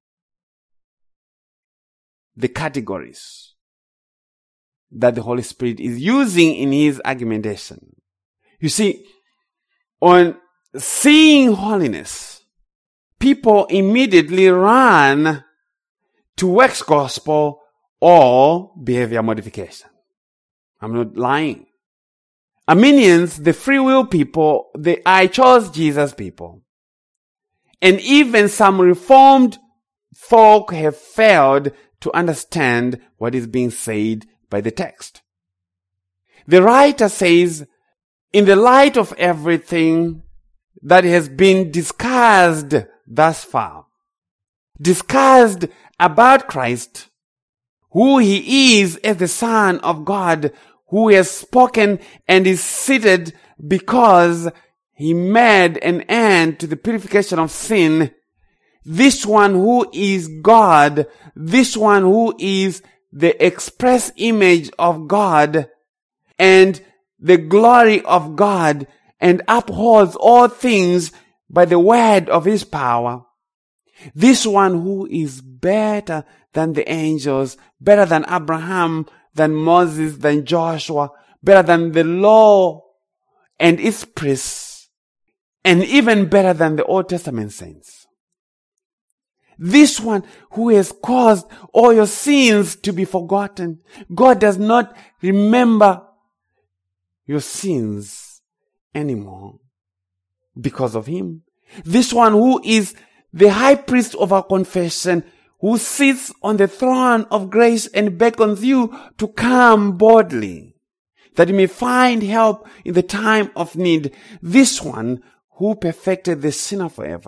A: The categories that the Holy Spirit is using in his argumentation. You see, on seeing holiness, people immediately run to works gospel or behavior modification. I'm not lying. Arminians, the free will people, the I chose Jesus people, and even some reformed folk have failed to understand what is being said by the text. The writer says, in the light of everything that has been discussed thus far, discussed about Christ, who he is as the Son of God, who has spoken and is seated because he made an end to the purification of sin. This one who is God, this one who is the express image of God and the glory of God, and upholds all things by the word of his power. This one who is better than the angels, better than Abraham, than Moses, than Joshua, better than the law and its priests, and even better than the Old Testament saints. This one who has caused all your sins to be forgotten. God does not remember your sins anymore because of him. This one who is the high priest of our confession, who sits on the throne of grace and beckons you to come boldly, that you may find help in the time of need. This one who perfected the sinner forever,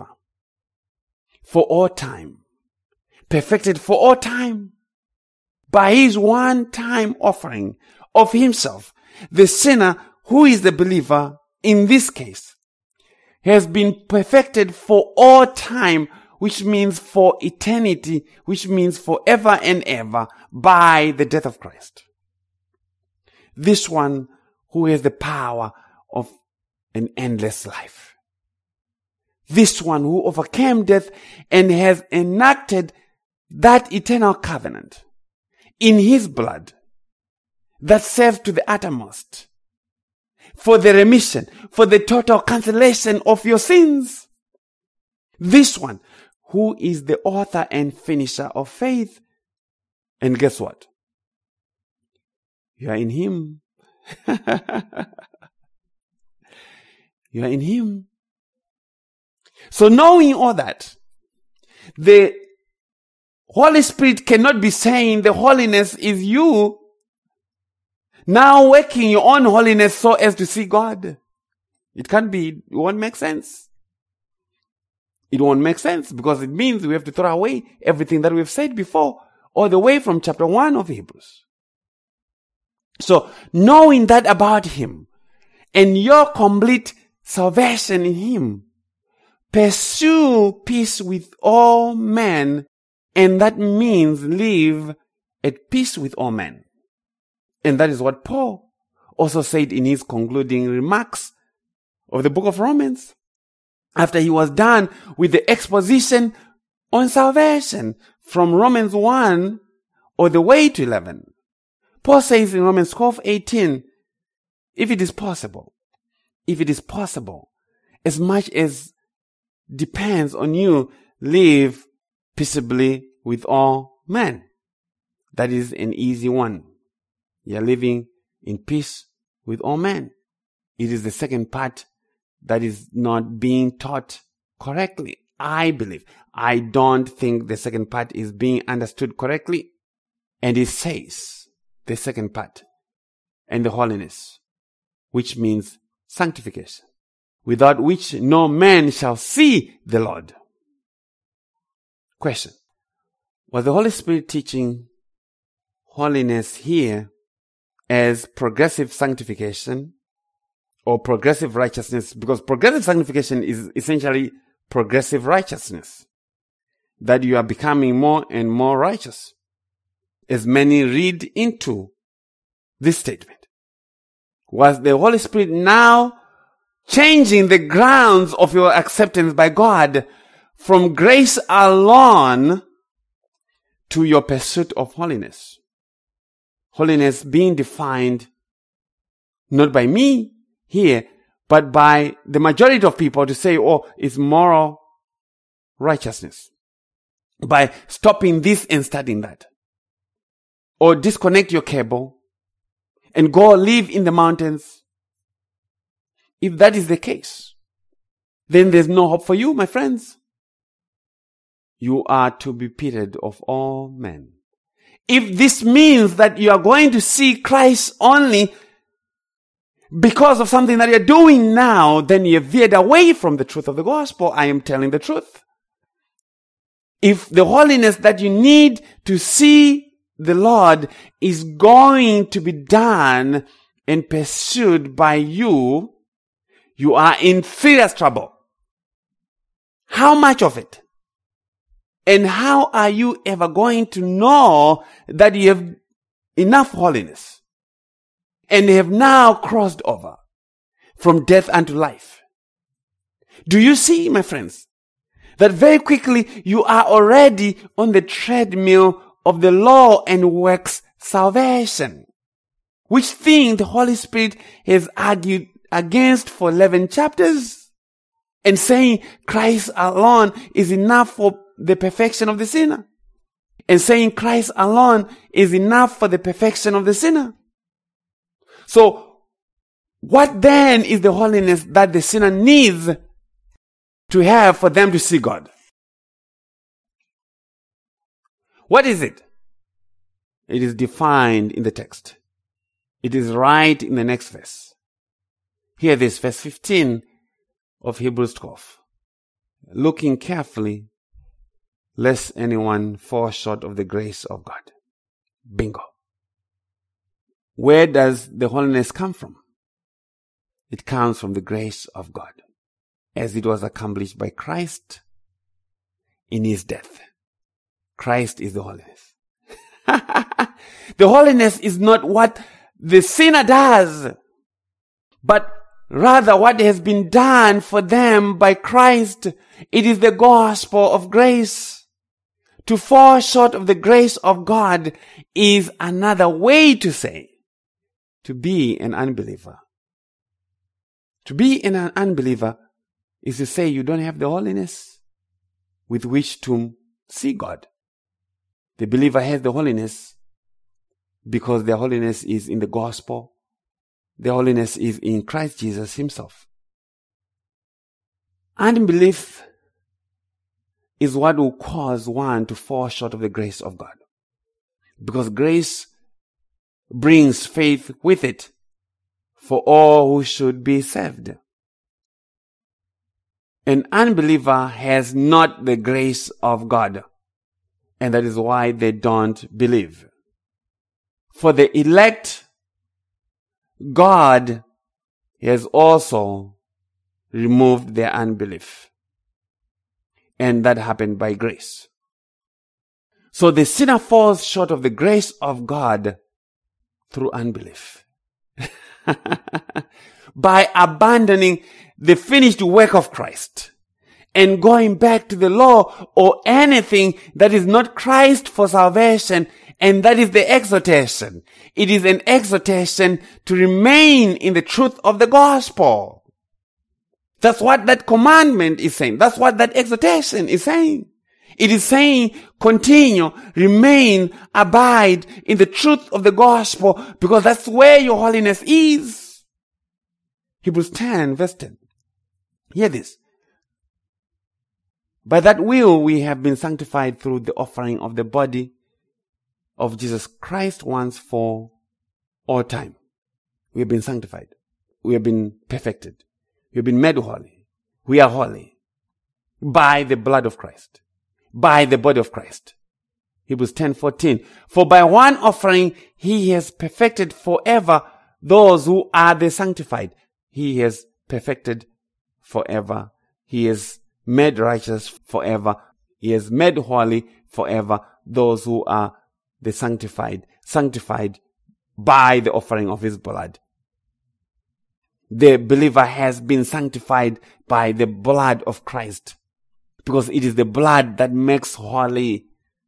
A: for all time, perfected for all time, by his one-time offering of himself. The sinner, who is the believer in this case, has been perfected for all time, which means for eternity, which means forever and ever, by the death of Christ. This one who has the power of an endless life. This one who overcame death and has enacted that eternal covenant in his blood that serves to the uttermost for the remission, for the total cancellation of your sins. This one who is the author and finisher of faith. And guess what? You are in him. You are in him. So knowing all that, the Holy Spirit cannot be saying the holiness is you now working your own holiness so as to see God. It can't be. It won't make sense. It won't make sense because it means we have to throw away everything that we've said before, all the way from chapter 1 of Hebrews. So knowing that about him and your complete salvation in him, pursue peace with all men, and that means live at peace with all men. And that is what Paul also said in his concluding remarks of the book of Romans, after he was done with the exposition on salvation from Romans 1 all the way to 11. Paul says in Romans 12:18, if it is possible, as much as depends on you, live peaceably with all men. That is an easy one. You are living in peace with all men. It is the second part that is not being taught correctly, I believe. I don't think the second part is being understood correctly. And it says, the second part, and the holiness, which means sanctification, without which no man shall see the Lord. Question. Was the Holy Spirit teaching holiness here as progressive sanctification or progressive righteousness? Because progressive sanctification is essentially progressive righteousness, that you are becoming more and more righteous, as many read into this statement. Was the Holy Spirit now changing the grounds of your acceptance by God from grace alone to your pursuit of holiness? Holiness being defined not by me here, but by the majority of people to say, oh, it's moral righteousness. By stopping this and starting that. Or disconnect your cable and go live in the mountains. If that is the case, then there's no hope for you, my friends. You are to be pitied of all men. If this means that you are going to see Christ only because of something that you're doing now, then you have veered away from the truth of the gospel. I am telling the truth. If the holiness that you need to see the Lord is going to be done and pursued by you, you are in serious trouble. How much of it? And how are you ever going to know that you have enough holiness and have now crossed over from death unto life? Do you see, my friends, that very quickly you are already on the treadmill of the law and works salvation, which thing the Holy Spirit has argued against for 11 chapters, and saying Christ alone is enough for the perfection of the sinner, and saying Christ alone is enough for the perfection of the sinner. So what then is the holiness that the sinner needs to have for them to see God? What is it? It is defined in the text. It is right in the next verse. Hear this, verse 15 of Hebrews 12. Looking carefully, lest anyone fall short of the grace of God. Bingo. Where does the holiness come from? It comes from the grace of God, as it was accomplished by Christ in his death. Christ is the holiness. The holiness is not what the sinner does, but rather what has been done for them by Christ. It is the gospel of grace. To fall short of the grace of God is another way to say, to be an unbeliever. To be an unbeliever is to say you don't have the holiness with which to see God. The believer has the holiness because their holiness is in the gospel. Their holiness is in Christ Jesus himself. Unbelief is what will cause one to fall short of the grace of God. Because grace brings faith with it for all who should be saved. An unbeliever has not the grace of God, and that is why they don't believe. For the elect, God has also removed their unbelief. And that happened by grace. So the sinner falls short of the grace of God through unbelief. By abandoning the finished work of Christ and going back to the law or anything that is not Christ for salvation, and that is the exhortation. It is an exhortation to remain in the truth of the gospel. That's what that commandment is saying. That's what that exhortation is saying. It is saying, continue, remain, abide in the truth of the gospel, because that's where your holiness is. Hebrews 10 verse 10. Hear this. By that will we have been sanctified through the offering of the body of Jesus Christ once for all time. We have been sanctified. We have been perfected. We have been made holy. We are holy by the blood of Christ, by the body of Christ. Hebrews 10:14. For by one offering he has perfected forever those who are the sanctified. He has perfected forever. He has made righteous forever. He has made holy forever those who are the sanctified by the offering of his blood. The believer has been sanctified by the blood of Christ, because it is the blood that makes holy,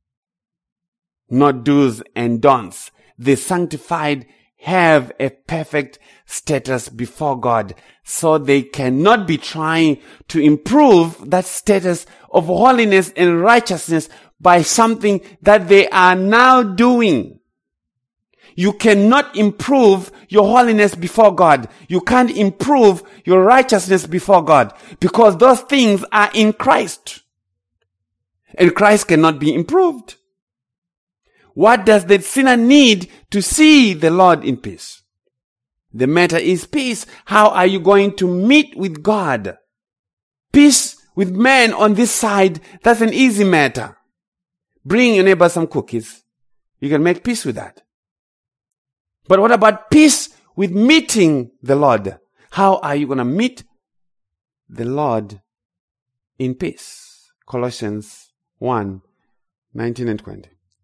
A: not do's and don'ts. The sanctified have a perfect status before God, so they cannot be trying to improve that status of holiness and righteousness by something that they are now doing. You cannot improve your holiness before God. You can't improve your righteousness before God, because those things are in Christ. And Christ cannot be improved. What does the sinner need to see the Lord in peace? The matter is peace. How are you going to meet with God? Peace with men on this side, that's an easy matter. Bring your neighbor some cookies. You can make peace with that. But what about peace with meeting the Lord? How are you going to meet the Lord in peace? Colossians 1:19 and 20.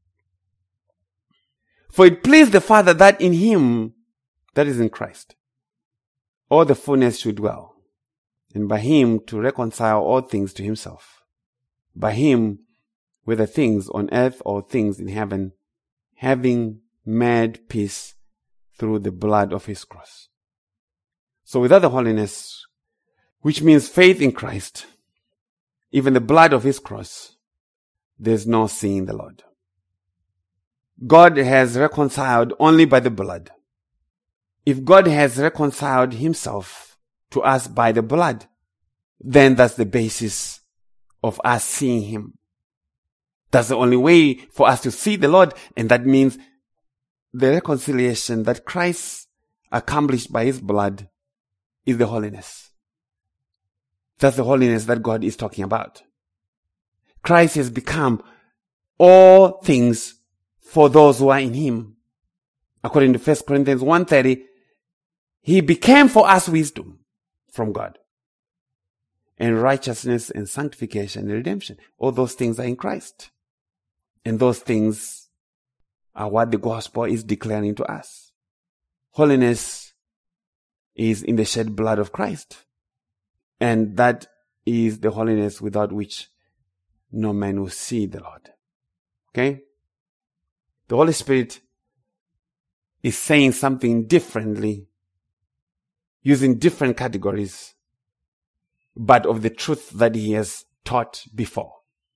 A: For it pleased the Father that in him, that is in Christ, all the fullness should dwell, and by him to reconcile all things to himself. By him, whether things on earth or things in heaven, having made peace through the blood of his cross. So without the holiness, which means faith in Christ, even the blood of his cross, there's no seeing the Lord. God has reconciled only by the blood. If God has reconciled himself to us by the blood, then that's the basis of us seeing him. That's the only way for us to see the Lord, and that means the reconciliation that Christ accomplished by his blood is the holiness. That's the holiness that God is talking about. Christ has become all things for those who are in him. According to 1 Corinthians 1:30, he became for us wisdom from God, and righteousness and sanctification and redemption. All those things are in Christ. And those things are what the gospel is declaring to us. Holiness is in the shed blood of Christ. And that is the holiness without which no man will see the Lord. Okay? The Holy Spirit is saying something differently, using different categories, but of the truth that he has taught before.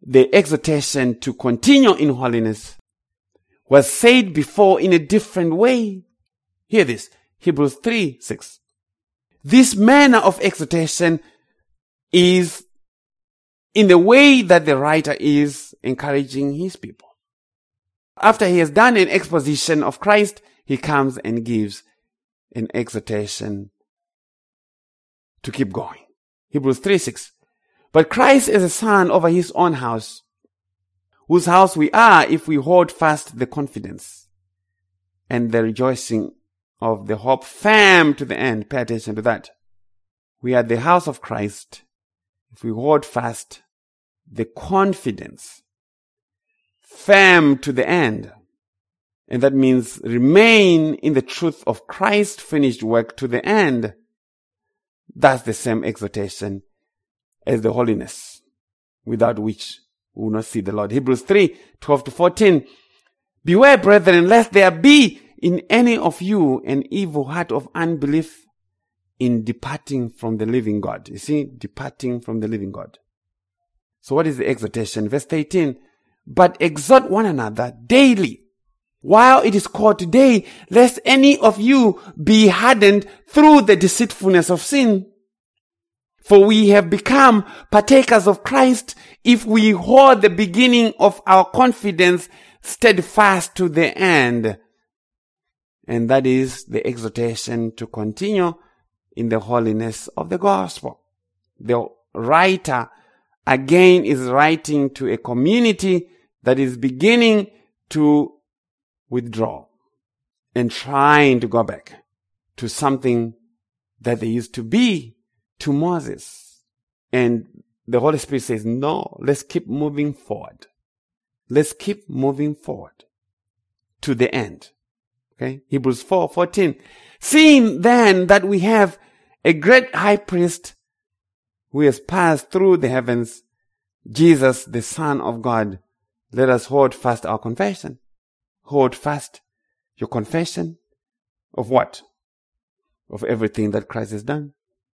A: the exhortation to continue in holiness was said before in a different way. Hear this. Hebrews 3:6. This manner of exhortation is in the way that the writer is encouraging his people. After he has done an exposition of Christ, he comes and gives an exhortation to keep going. Hebrews 3:6. But Christ is a son over his own house, whose house we are if we hold fast the confidence and the rejoicing of the hope firm to the end. Pay attention to that. We are the house of Christ if we hold fast the confidence firm to the end. And that means remain in the truth of Christ's finished work to the end. That's the same exhortation as the holiness, without which we will not see the Lord. Hebrews 3:12-14. Beware, brethren, lest there be in any of you an evil heart of unbelief in departing from the living God. You see, departing from the living God. So what is the exhortation? Verse 18. But exhort one another daily, while it is called today, lest any of you be hardened through the deceitfulness of sin. For we have become partakers of Christ if we hold the beginning of our confidence steadfast to the end. And that is the exhortation to continue in the holiness of the gospel. The writer again is writing to a community that is beginning to withdraw and trying to go back to something that they used to be, to Moses. And the Holy Spirit says, no, let's keep moving forward. Let's keep moving forward to the end. Okay? Hebrews 4:14. Seeing then that we have a great high priest who has passed through the heavens, Jesus, the Son of God, let us hold fast our confession. Hold fast your confession of what? Of everything that Christ has done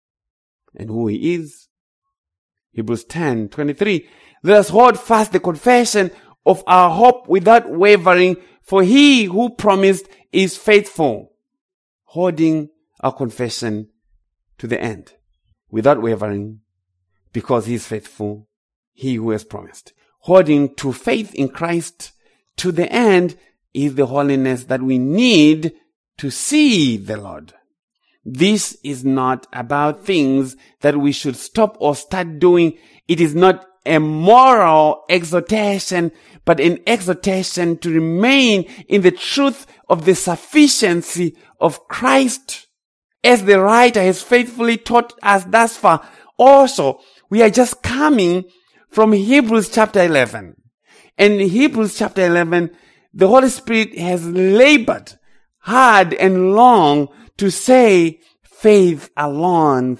A: and who he is. Hebrews 10:23. Let us hold fast the confession of our hope without wavering, for he who promised is faithful. Holding our confession to the end without wavering, because he is faithful, he who has promised. Holding to faith in Christ to the end is the holiness that we need to see the Lord. This is not about things that we should stop or start doing. It is not a moral exhortation, but an exhortation to remain in the truth of the sufficiency of Christ. As the writer has faithfully taught us thus far, also, we are just coming from Hebrews chapter 11. And in Hebrews chapter 11, the Holy Spirit has labored hard and long to say, faith alone,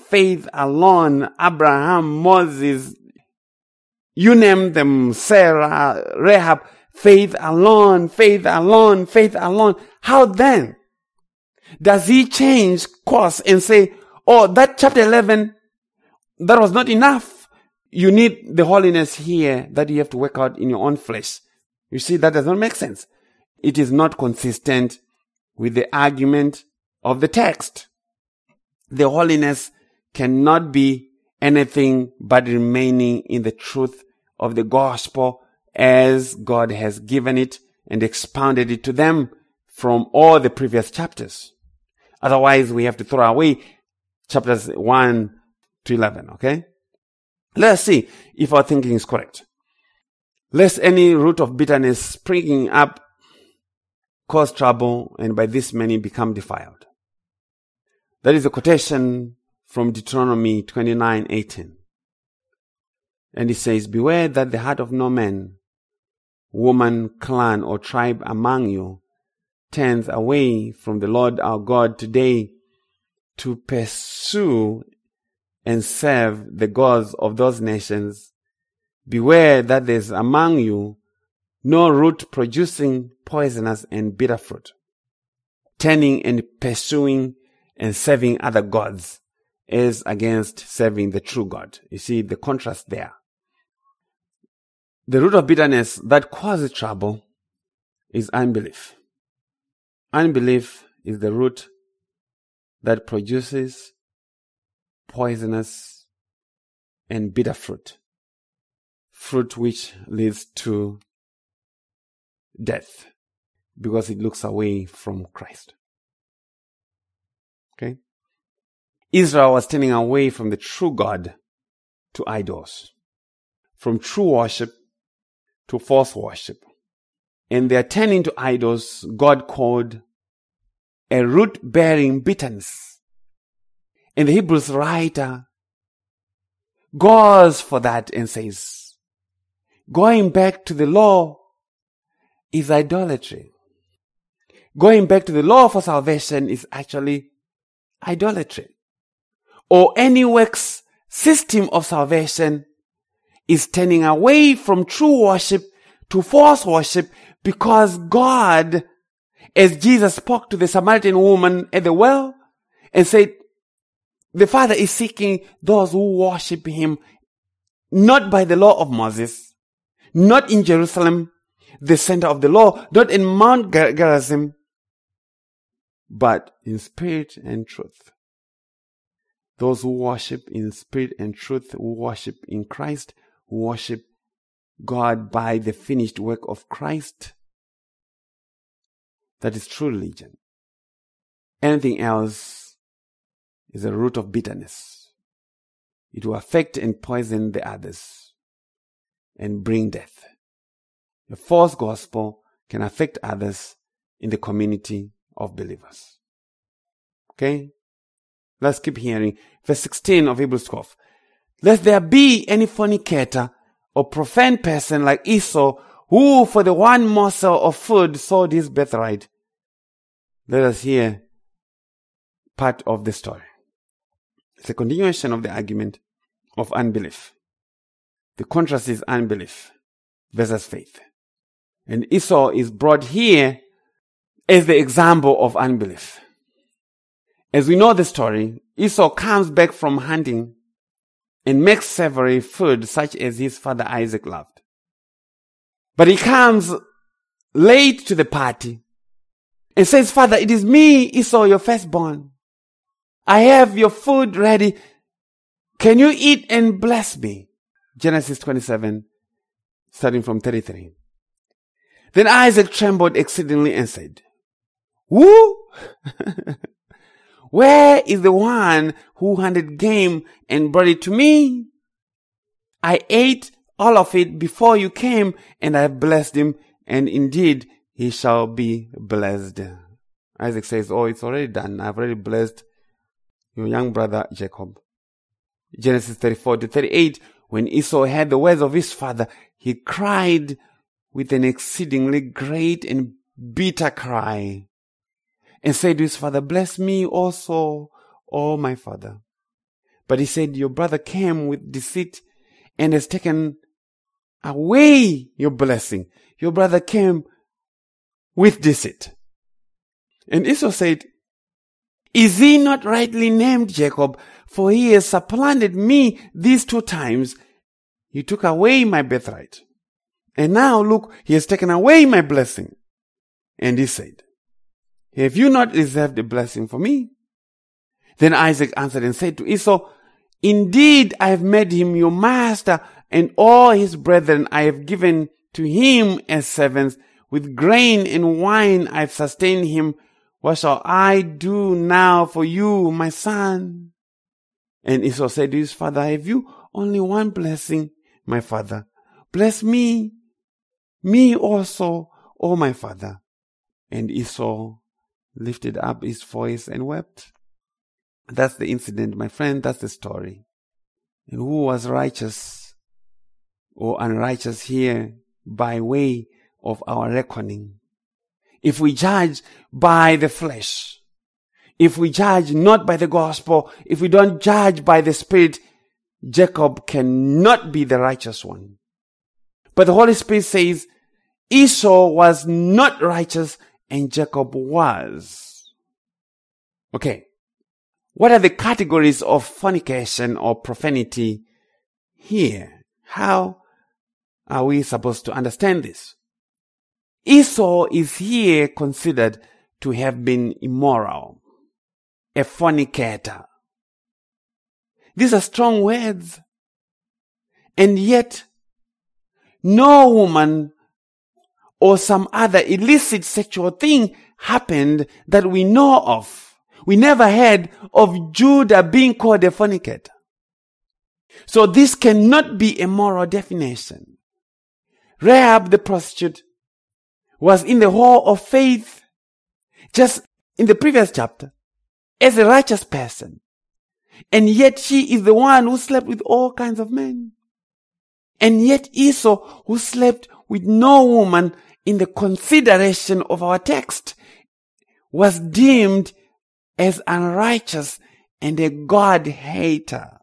A: Abraham, Moses, you name them, Sarah, Rahab, faith alone. How then does he change course and say, oh, that chapter 11, that was not enough. You need the holiness here that you have to work out in your own flesh. You see, that does not make sense. It is not consistent with the argument of the text. The holiness cannot be anything but remaining in the truth of the gospel as God has given it and expounded it to them from all the previous chapters. Otherwise, we have to throw away chapters 1 to 11, okay? Let us see if our thinking is correct. Lest any root of bitterness springing up cause trouble, and by this many become defiled. That is a quotation from Deuteronomy 29:18. And it says, beware that the heart of no man, woman, clan, or tribe among you turns away from the Lord our God today to pursue and serve the gods of those nations. Beware that there is among you no root producing poisonous and bitter fruit, turning and pursuing and serving other gods as against serving the true God. You see the contrast there. The root of bitterness that causes trouble is unbelief. Unbelief is the root that produces poisonous and bitter fruit. Fruit which leads to death because it looks away from Christ. Okay? Israel was turning away from the true God to idols, from true worship to false worship. And their turning to idols, God called a root-bearing bitterness. And the Hebrews writer goes for that and says, going back to the law is idolatry. Going back to the law for salvation is actually idolatry. Or any works system of salvation is turning away from true worship to false worship, because God, as Jesus spoke to the Samaritan woman at the well and said, the Father is seeking those who worship Him not by the law of Moses, not in Jerusalem, the center of the law, not in Mount Gerizim, but in spirit and truth. Those who worship in spirit and truth, who worship in Christ, who worship God by the finished work of Christ, that is true religion. Anything else is a root of bitterness. It will affect and poison the others and bring death. A false gospel can affect others in the community of believers. Okay? Let's keep hearing. Verse 16 of Hebrews 12. Lest there be any fornicator or profane person like Esau, who for the one morsel of food sold his birthright. Let us hear part of the story. It's a continuation of the argument of unbelief. The contrast is unbelief versus faith. And Esau is brought here as the example of unbelief. As we know the story, Esau comes back from hunting and makes savory food such as his father Isaac loved. But he comes late to the party and says, Father, it is me, Esau, your firstborn. I have your food ready. Can you eat and bless me? Genesis 27, starting from 33. Then Isaac trembled exceedingly and said, Who? Where is the one who hunted game and brought it to me? I ate all of it before you came, and I blessed him, and indeed he shall be blessed. Isaac says, oh, it's already done. I've already blessed your young brother Jacob. Genesis 34 to 38, when Esau heard the words of his father, he cried with an exceedingly great and bitter cry, and said to his father, bless me also, O my father. But he said, your brother came with deceit and has taken away your blessing. Your brother came with deceit. And Esau said, is he not rightly named Jacob? For he has supplanted me these 2 times. He took away my birthright. And now look, he has taken away my blessing. And he said, have you not reserved a blessing for me? Then Isaac answered and said to Esau, indeed, I have made him your master, and all his brethren I have given to him as servants. With grain and wine I have sustained him. What shall I do now for you, my son? And Esau said to his father, have you only one blessing, my father? Bless me also, O my father. And Esau lifted up his voice and wept. That's the incident, my friend. That's the story. And who was righteous or unrighteous here by way of our reckoning? If we judge by the flesh, if we judge not by the gospel, if we don't judge by the Spirit, Jacob cannot be the righteous one. But the Holy Spirit says Esau was not righteous and Jacob was. Okay. What are the categories of fornication or profanity here? How are we supposed to understand this? Esau is here considered to have been immoral, a fornicator. These are strong words. And yet, no woman or some other illicit sexual thing happened that we know of. We never heard of Judah being called a fornicator. So this cannot be a moral definition. Rahab the prostitute was in the hall of faith, just in the previous chapter, as a righteous person. And yet she is the one who slept with all kinds of men. And yet Esau, who slept with no woman in the consideration of our text, was deemed as unrighteous and a God-hater.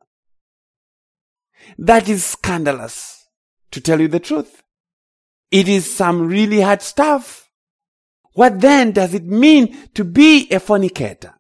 A: That is scandalous, to tell you the truth. It is some really hard stuff. What then does it mean to be a fornicator?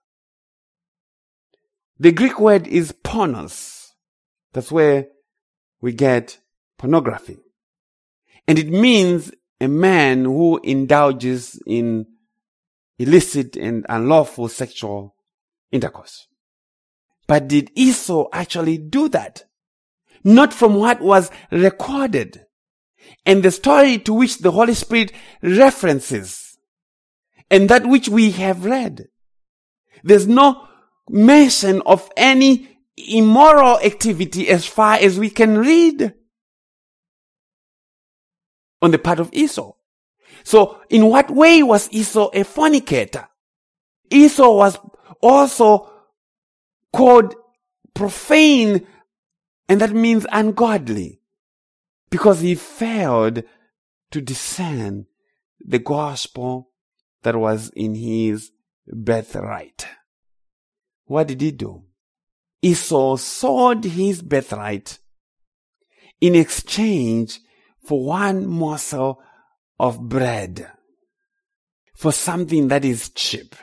A: The Greek word is pornos. That's where we get pornography. And it means a man who indulges in illicit and unlawful sexual intercourse. But did Esau actually do that? Not from what was recorded and the story to which the Holy Spirit references and that which we have read. There's no mention of any immoral activity as far as we can read on the part of Esau. So in what way was Esau a fornicator? Esau was also called profane, and that means ungodly, because he failed to discern the gospel that was in his birthright. What did he do? Esau sold his birthright in exchange for one morsel of bread, for something that is cheap.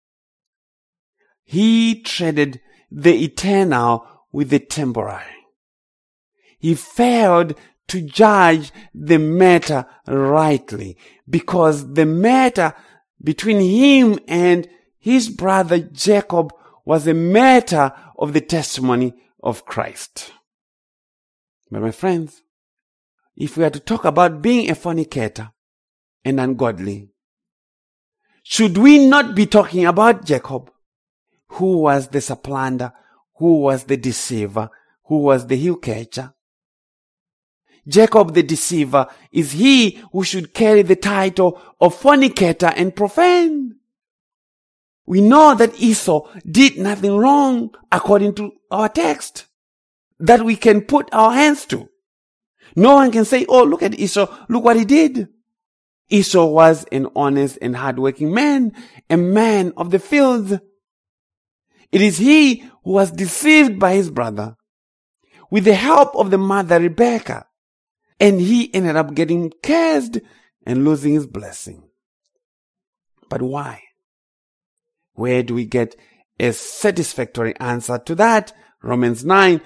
A: He traded the eternal with the temporary. He failed to judge the matter rightly, because the matter between him and his brother Jacob was a matter of the testimony of Christ. But my friends, if we are to talk about being a fornicator and ungodly, should we not be talking about Jacob, who was the supplanter, who was the deceiver, who was the heel catcher? Jacob the deceiver is he who should carry the title of fornicator and profane. We know that Esau did nothing wrong according to our text that we can put our hands to. No one can say, oh, look at Esau, look what he did. Esau was an honest and hardworking man, a man of the field. It is he who was deceived by his brother with the help of the mother Rebekah, and he ended up getting cursed and losing his blessing. But why? Where do we get a satisfactory answer to that? Romans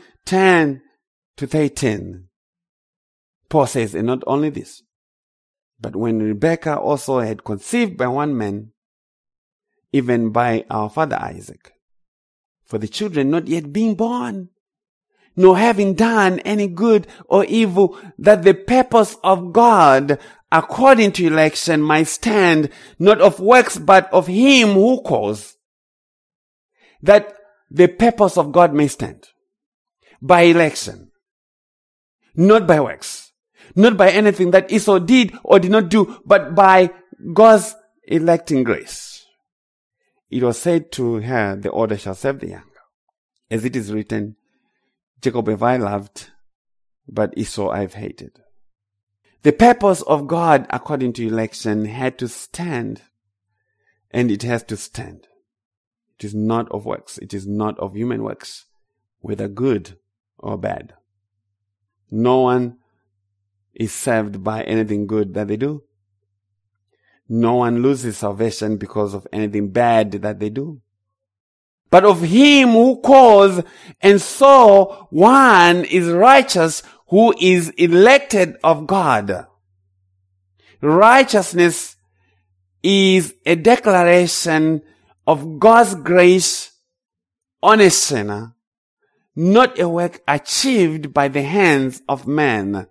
A: 9:10-13. Paul says, and not only this, but when Rebekah also had conceived by one man, even by our father Isaac, for the children not yet being born, nor having done any good or evil, that the purpose of God according to election might stand, not of works but of him who calls, that the purpose of God may stand by election, not by works, not by anything that Esau did or did not do, but by God's electing grace. It was said to her, the older shall serve the younger. As it is written, Jacob have I loved, but Esau I have hated. The purpose of God according to election had to stand, and it has to stand. It is not of works. It is not of human works, whether good or bad. No one is saved by anything good that they do. No one loses salvation because of anything bad that they do. But of him who calls, and so one is righteous who is elected of God. Righteousness is a declaration of God's grace on a sinner, not a work achieved by the hands of man.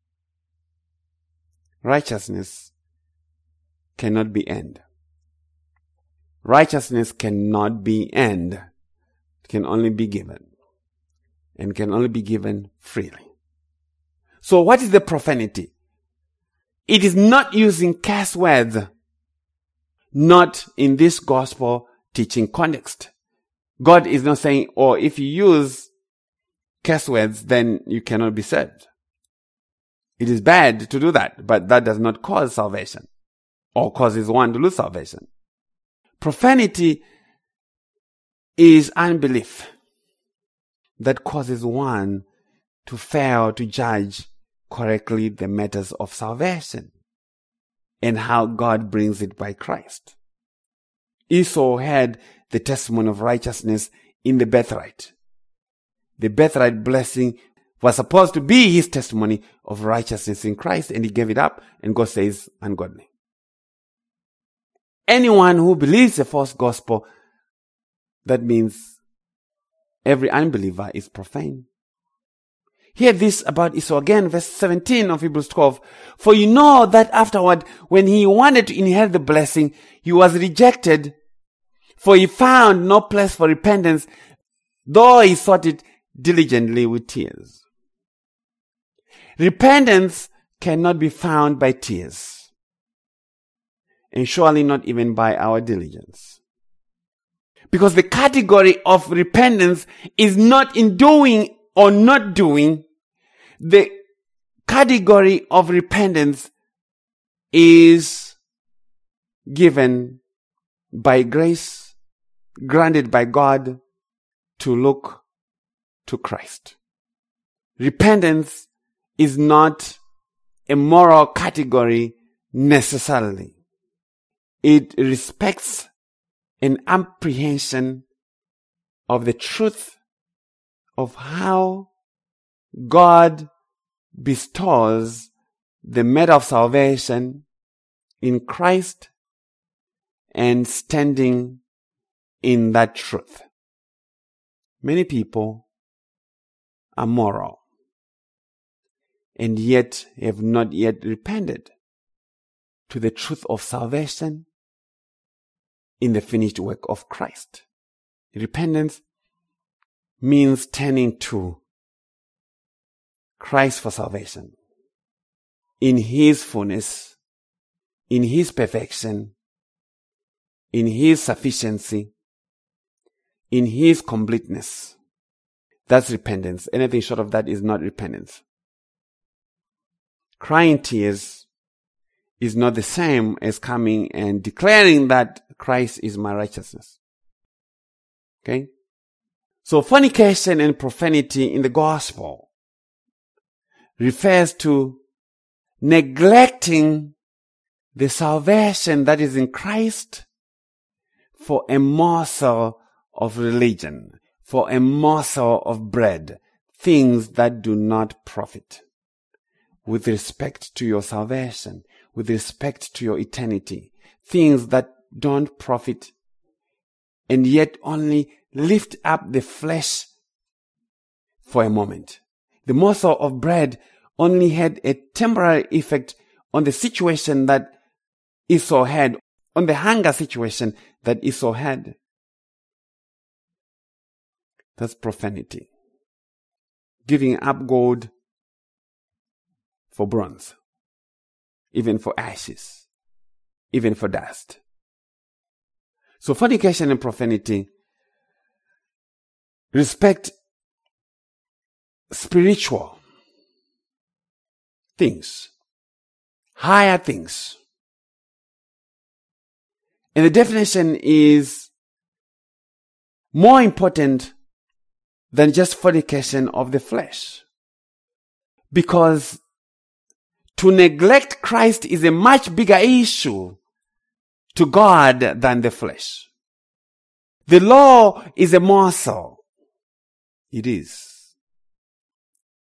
A: Righteousness cannot be earned. Righteousness cannot be earned. It can only be given. And can only be given freely. So what is the profanity? It is not using curse words. Not in this gospel teaching context. God is not saying, oh, if you use curse words, then you cannot be saved. It is bad to do that, but that does not cause salvation or causes one to lose salvation. Profanity is unbelief that causes one to fail to judge correctly the matters of salvation and how God brings it by Christ. Esau had the testimony of righteousness in the birthright. The birthright blessing was supposed to be his testimony of righteousness in Christ, and he gave it up, and God says ungodly. Anyone who believes a false gospel, that means every unbeliever is profane. Hear this about Esau again, verse 17 of Hebrews 12. For you know that afterward, when he wanted to inherit the blessing, he was rejected, for he found no place for repentance, though he sought it diligently with tears. Repentance cannot be found by tears, and surely not even by our diligence. Because the category of repentance is not in doing or not doing. The category of repentance is given by grace, granted by God to look to Christ. Repentance is not a moral category necessarily. It respects an apprehension of the truth of how God bestows the matter of salvation in Christ and standing in that truth. Many people are moral and yet have not yet repented to the truth of salvation in the finished work of Christ. Repentance means turning to Christ for salvation in His fullness, in His perfection, in His sufficiency, in His completeness. That's repentance. Anything short of that is not repentance. Crying tears is not the same as coming and declaring that Christ is my righteousness. Okay? So fornication and profanity in the gospel refers to neglecting the salvation that is in Christ for a morsel of religion, for a morsel of bread, things that do not profit with respect to your salvation, with respect to your eternity, things that don't profit and yet only lift up the flesh for a moment. The morsel of bread only had a temporary effect on the situation that Esau had, on the hunger situation that Esau had. That's profanity. Giving up gold for bronze, even for ashes, even for dust. So fornication and profanity respect spiritual things, higher things. And the definition is more important than just fornication of the flesh. Because to neglect Christ is a much bigger issue to God than the flesh. The law is a morsel. It is.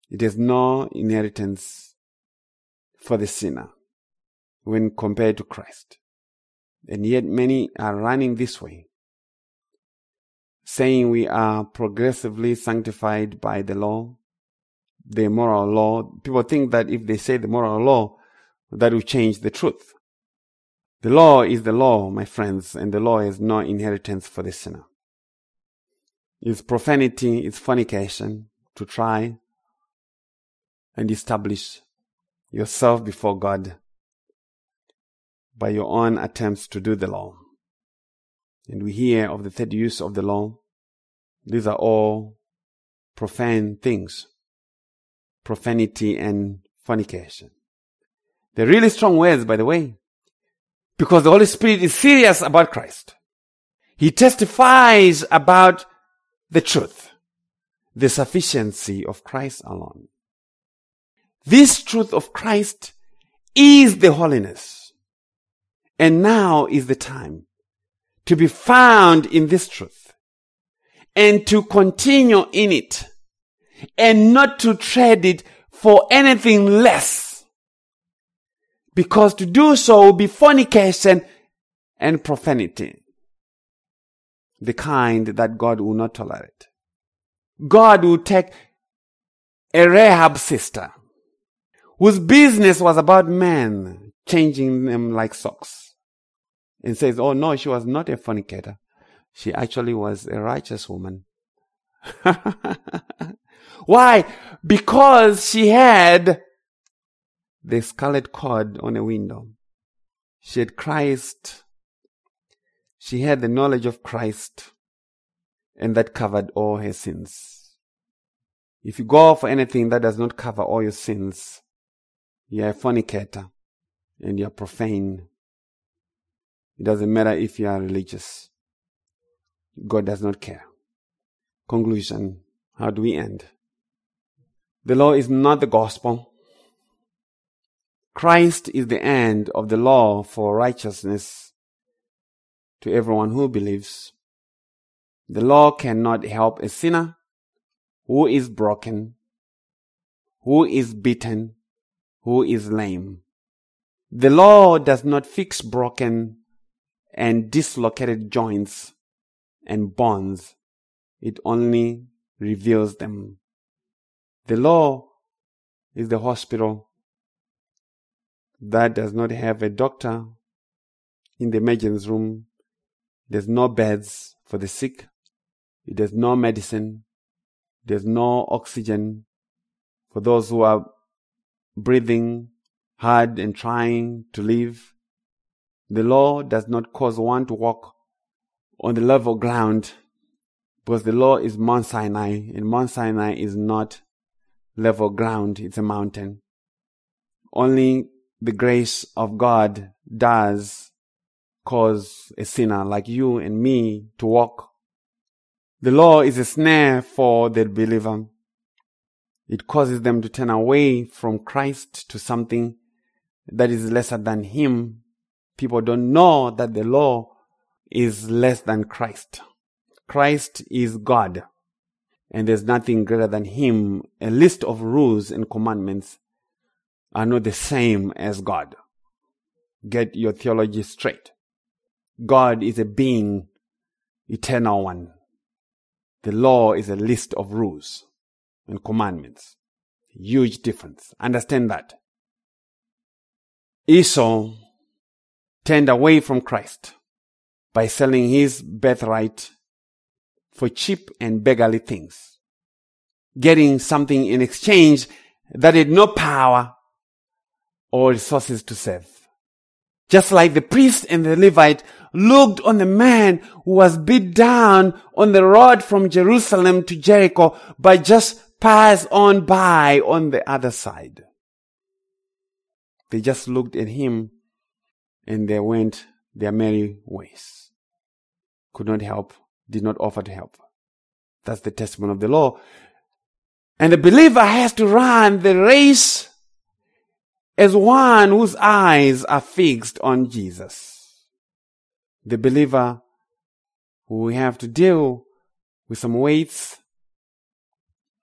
A: It has no inheritance for the sinner when compared to Christ. And yet many are running this way, saying we are progressively sanctified by the law, the moral law. People think that if they say the moral law, that will change the truth. The law is the law, my friends, and the law has no inheritance for the sinner. It's profanity, it's fornication to try and establish yourself before God by your own attempts to do the law. And we hear of the third use of the law. These are all profane things. Profanity and fornication. They're really strong words, by the way, because the Holy Spirit is serious about Christ. He testifies about the truth, the sufficiency of Christ alone. This truth of Christ is the holiness. And now is the time to be found in this truth and to continue in it and not to trade it for anything less. Because to do so will be fornication and profanity. The kind that God will not tolerate. God will take a Rahab sister whose business was about men changing them like socks and says, oh no, she was not a fornicator. She actually was a righteous woman. Why? Because she had the scarlet cord on a window. She had Christ. She had the knowledge of Christ, and that covered all her sins. If you go for anything that does not cover all your sins, you are a fornicator and you are profane. It doesn't matter if you are religious. God does not care. Conclusion. How do we end? The law is not the gospel. Christ is the end of the law for righteousness to everyone who believes. The law cannot help a sinner who is broken, who is beaten, who is lame. The law does not fix broken and dislocated joints and bones. It only reveals them. The law is the hospital that does not have a doctor in the emergency room. There's no beds for the sick. There's no medicine. There's no oxygen for those who are breathing hard and trying to live. The law does not cause one to walk on the level ground, because the law is Mount Sinai, and Mount Sinai is not level ground, it's a mountain. Only the grace of God does cause a sinner like you and me to walk. The law is a snare for the believer. It causes them to turn away from Christ to something that is lesser than Him. People don't know that the law is less than Christ. Christ is God, and there's nothing greater than Him. A list of rules and commandments are not the same as God. Get your theology straight. God is a being, eternal one. The law is a list of rules and commandments. Huge difference. Understand that. Esau turned away from Christ by selling his birthright for cheap and beggarly things, getting something in exchange that had no power or resources to serve. Just like the priest and the Levite looked on the man who was beat down on the road from Jerusalem to Jericho, but just passed on by on the other side. They just looked at him and they went their merry ways. Could not help, did not offer to help. That's the testimony of the law. And the believer has to run the race as one whose eyes are fixed on Jesus. The believer who have to deal with some weights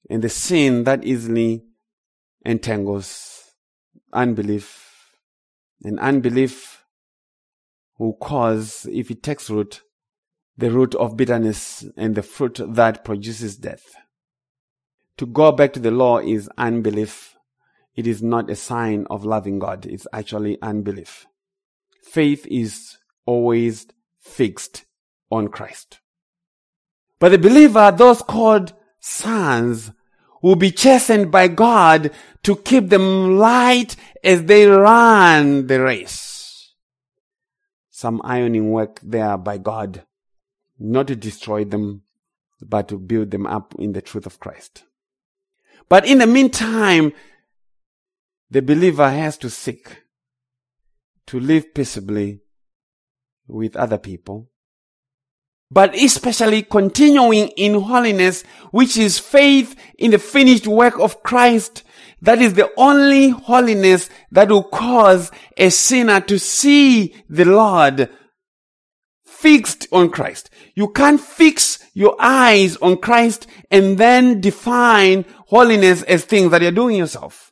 A: and the sin that easily entangles unbelief. And unbelief will cause, if it takes root, the root of bitterness and the fruit that produces death. To go back to the law is unbelief. It is not a sign of loving God. It's actually unbelief. Faith is always fixed on Christ. But the believer, those called sons, will be chastened by God to keep them light as they run the race. Some ironing work there by God, not to destroy them, but to build them up in the truth of Christ. But in the meantime, the believer has to seek to live peaceably with other people, but especially continuing in holiness, which is faith in the finished work of Christ. That is the only holiness that will cause a sinner to see the Lord fixed on Christ. You can't fix your eyes on Christ and then define holiness as things that you're doing yourself.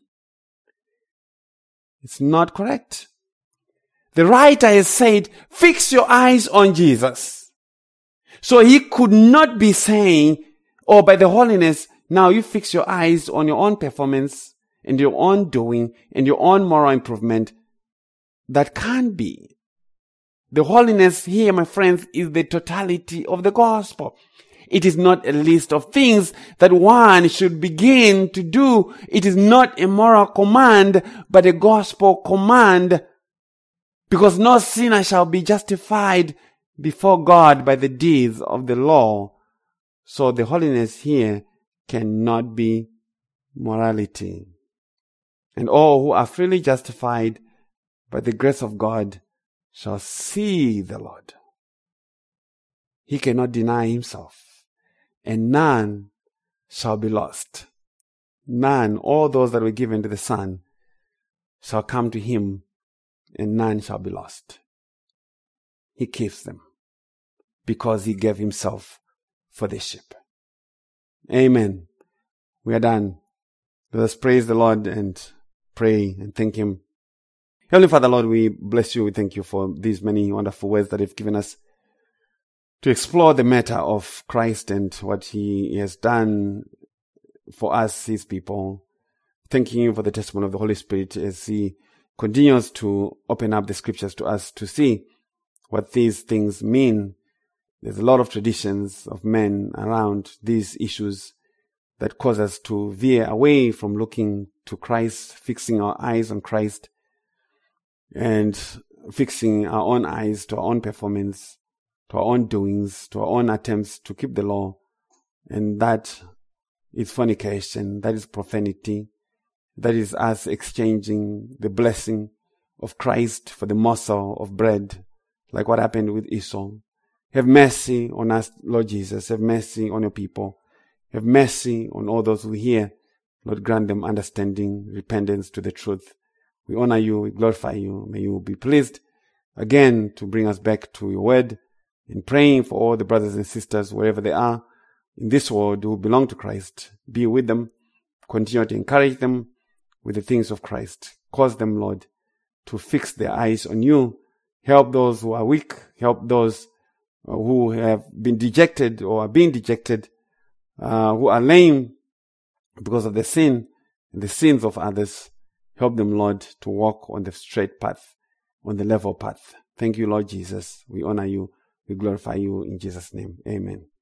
A: It's not correct. The writer has said, fix your eyes on Jesus. So he could not be saying, oh, by the holiness, now you fix your eyes on your own performance and your own doing and your own moral improvement. That can't be. The holiness here, my friends, is the totality of the gospel. It is not a list of things that one should begin to do. It is not a moral command, but a gospel command. Because no sinner shall be justified before God by the deeds of the law. So the holiness here cannot be morality. And all who are freely justified by the grace of God shall see the Lord. He cannot deny himself, and none shall be lost. None, all those that were given to the Son, shall come to him, and none shall be lost. He keeps them because he gave himself for the sheep. Amen. We are done. Let us praise the Lord and pray and thank him. Heavenly Father, Lord, we bless you. We thank you for these many wonderful words that you've given us to explore the matter of Christ and what he has done for us, his people. Thanking you for the testimony of the Holy Spirit as he continues to open up the scriptures to us to see what these things mean. There's a lot of traditions of men around these issues that cause us to veer away from looking to Christ, fixing our eyes on Christ, and fixing our own eyes to our own performance, to our own doings, to our own attempts to keep the law. And that is fornication, that is profanity, that is us exchanging the blessing of Christ for the morsel of bread, like what happened with Esau. Have mercy on us, Lord Jesus. Have mercy on your people. Have mercy on all those who hear. Lord, grant them understanding, repentance to the truth. We honor you, we glorify you. May you be pleased again to bring us back to your word, and praying for all the brothers and sisters wherever they are in this world who belong to Christ. Be with them. Continue to encourage them with the things of Christ. Cause them, Lord, to fix their eyes on you. Help those who are weak. Help those who have been dejected or are being dejected, who are lame because of the sin and the sins of others. Help them, Lord, to walk on the straight path, on the level path. Thank you, Lord Jesus. We honor you. We glorify you in Jesus' name. Amen.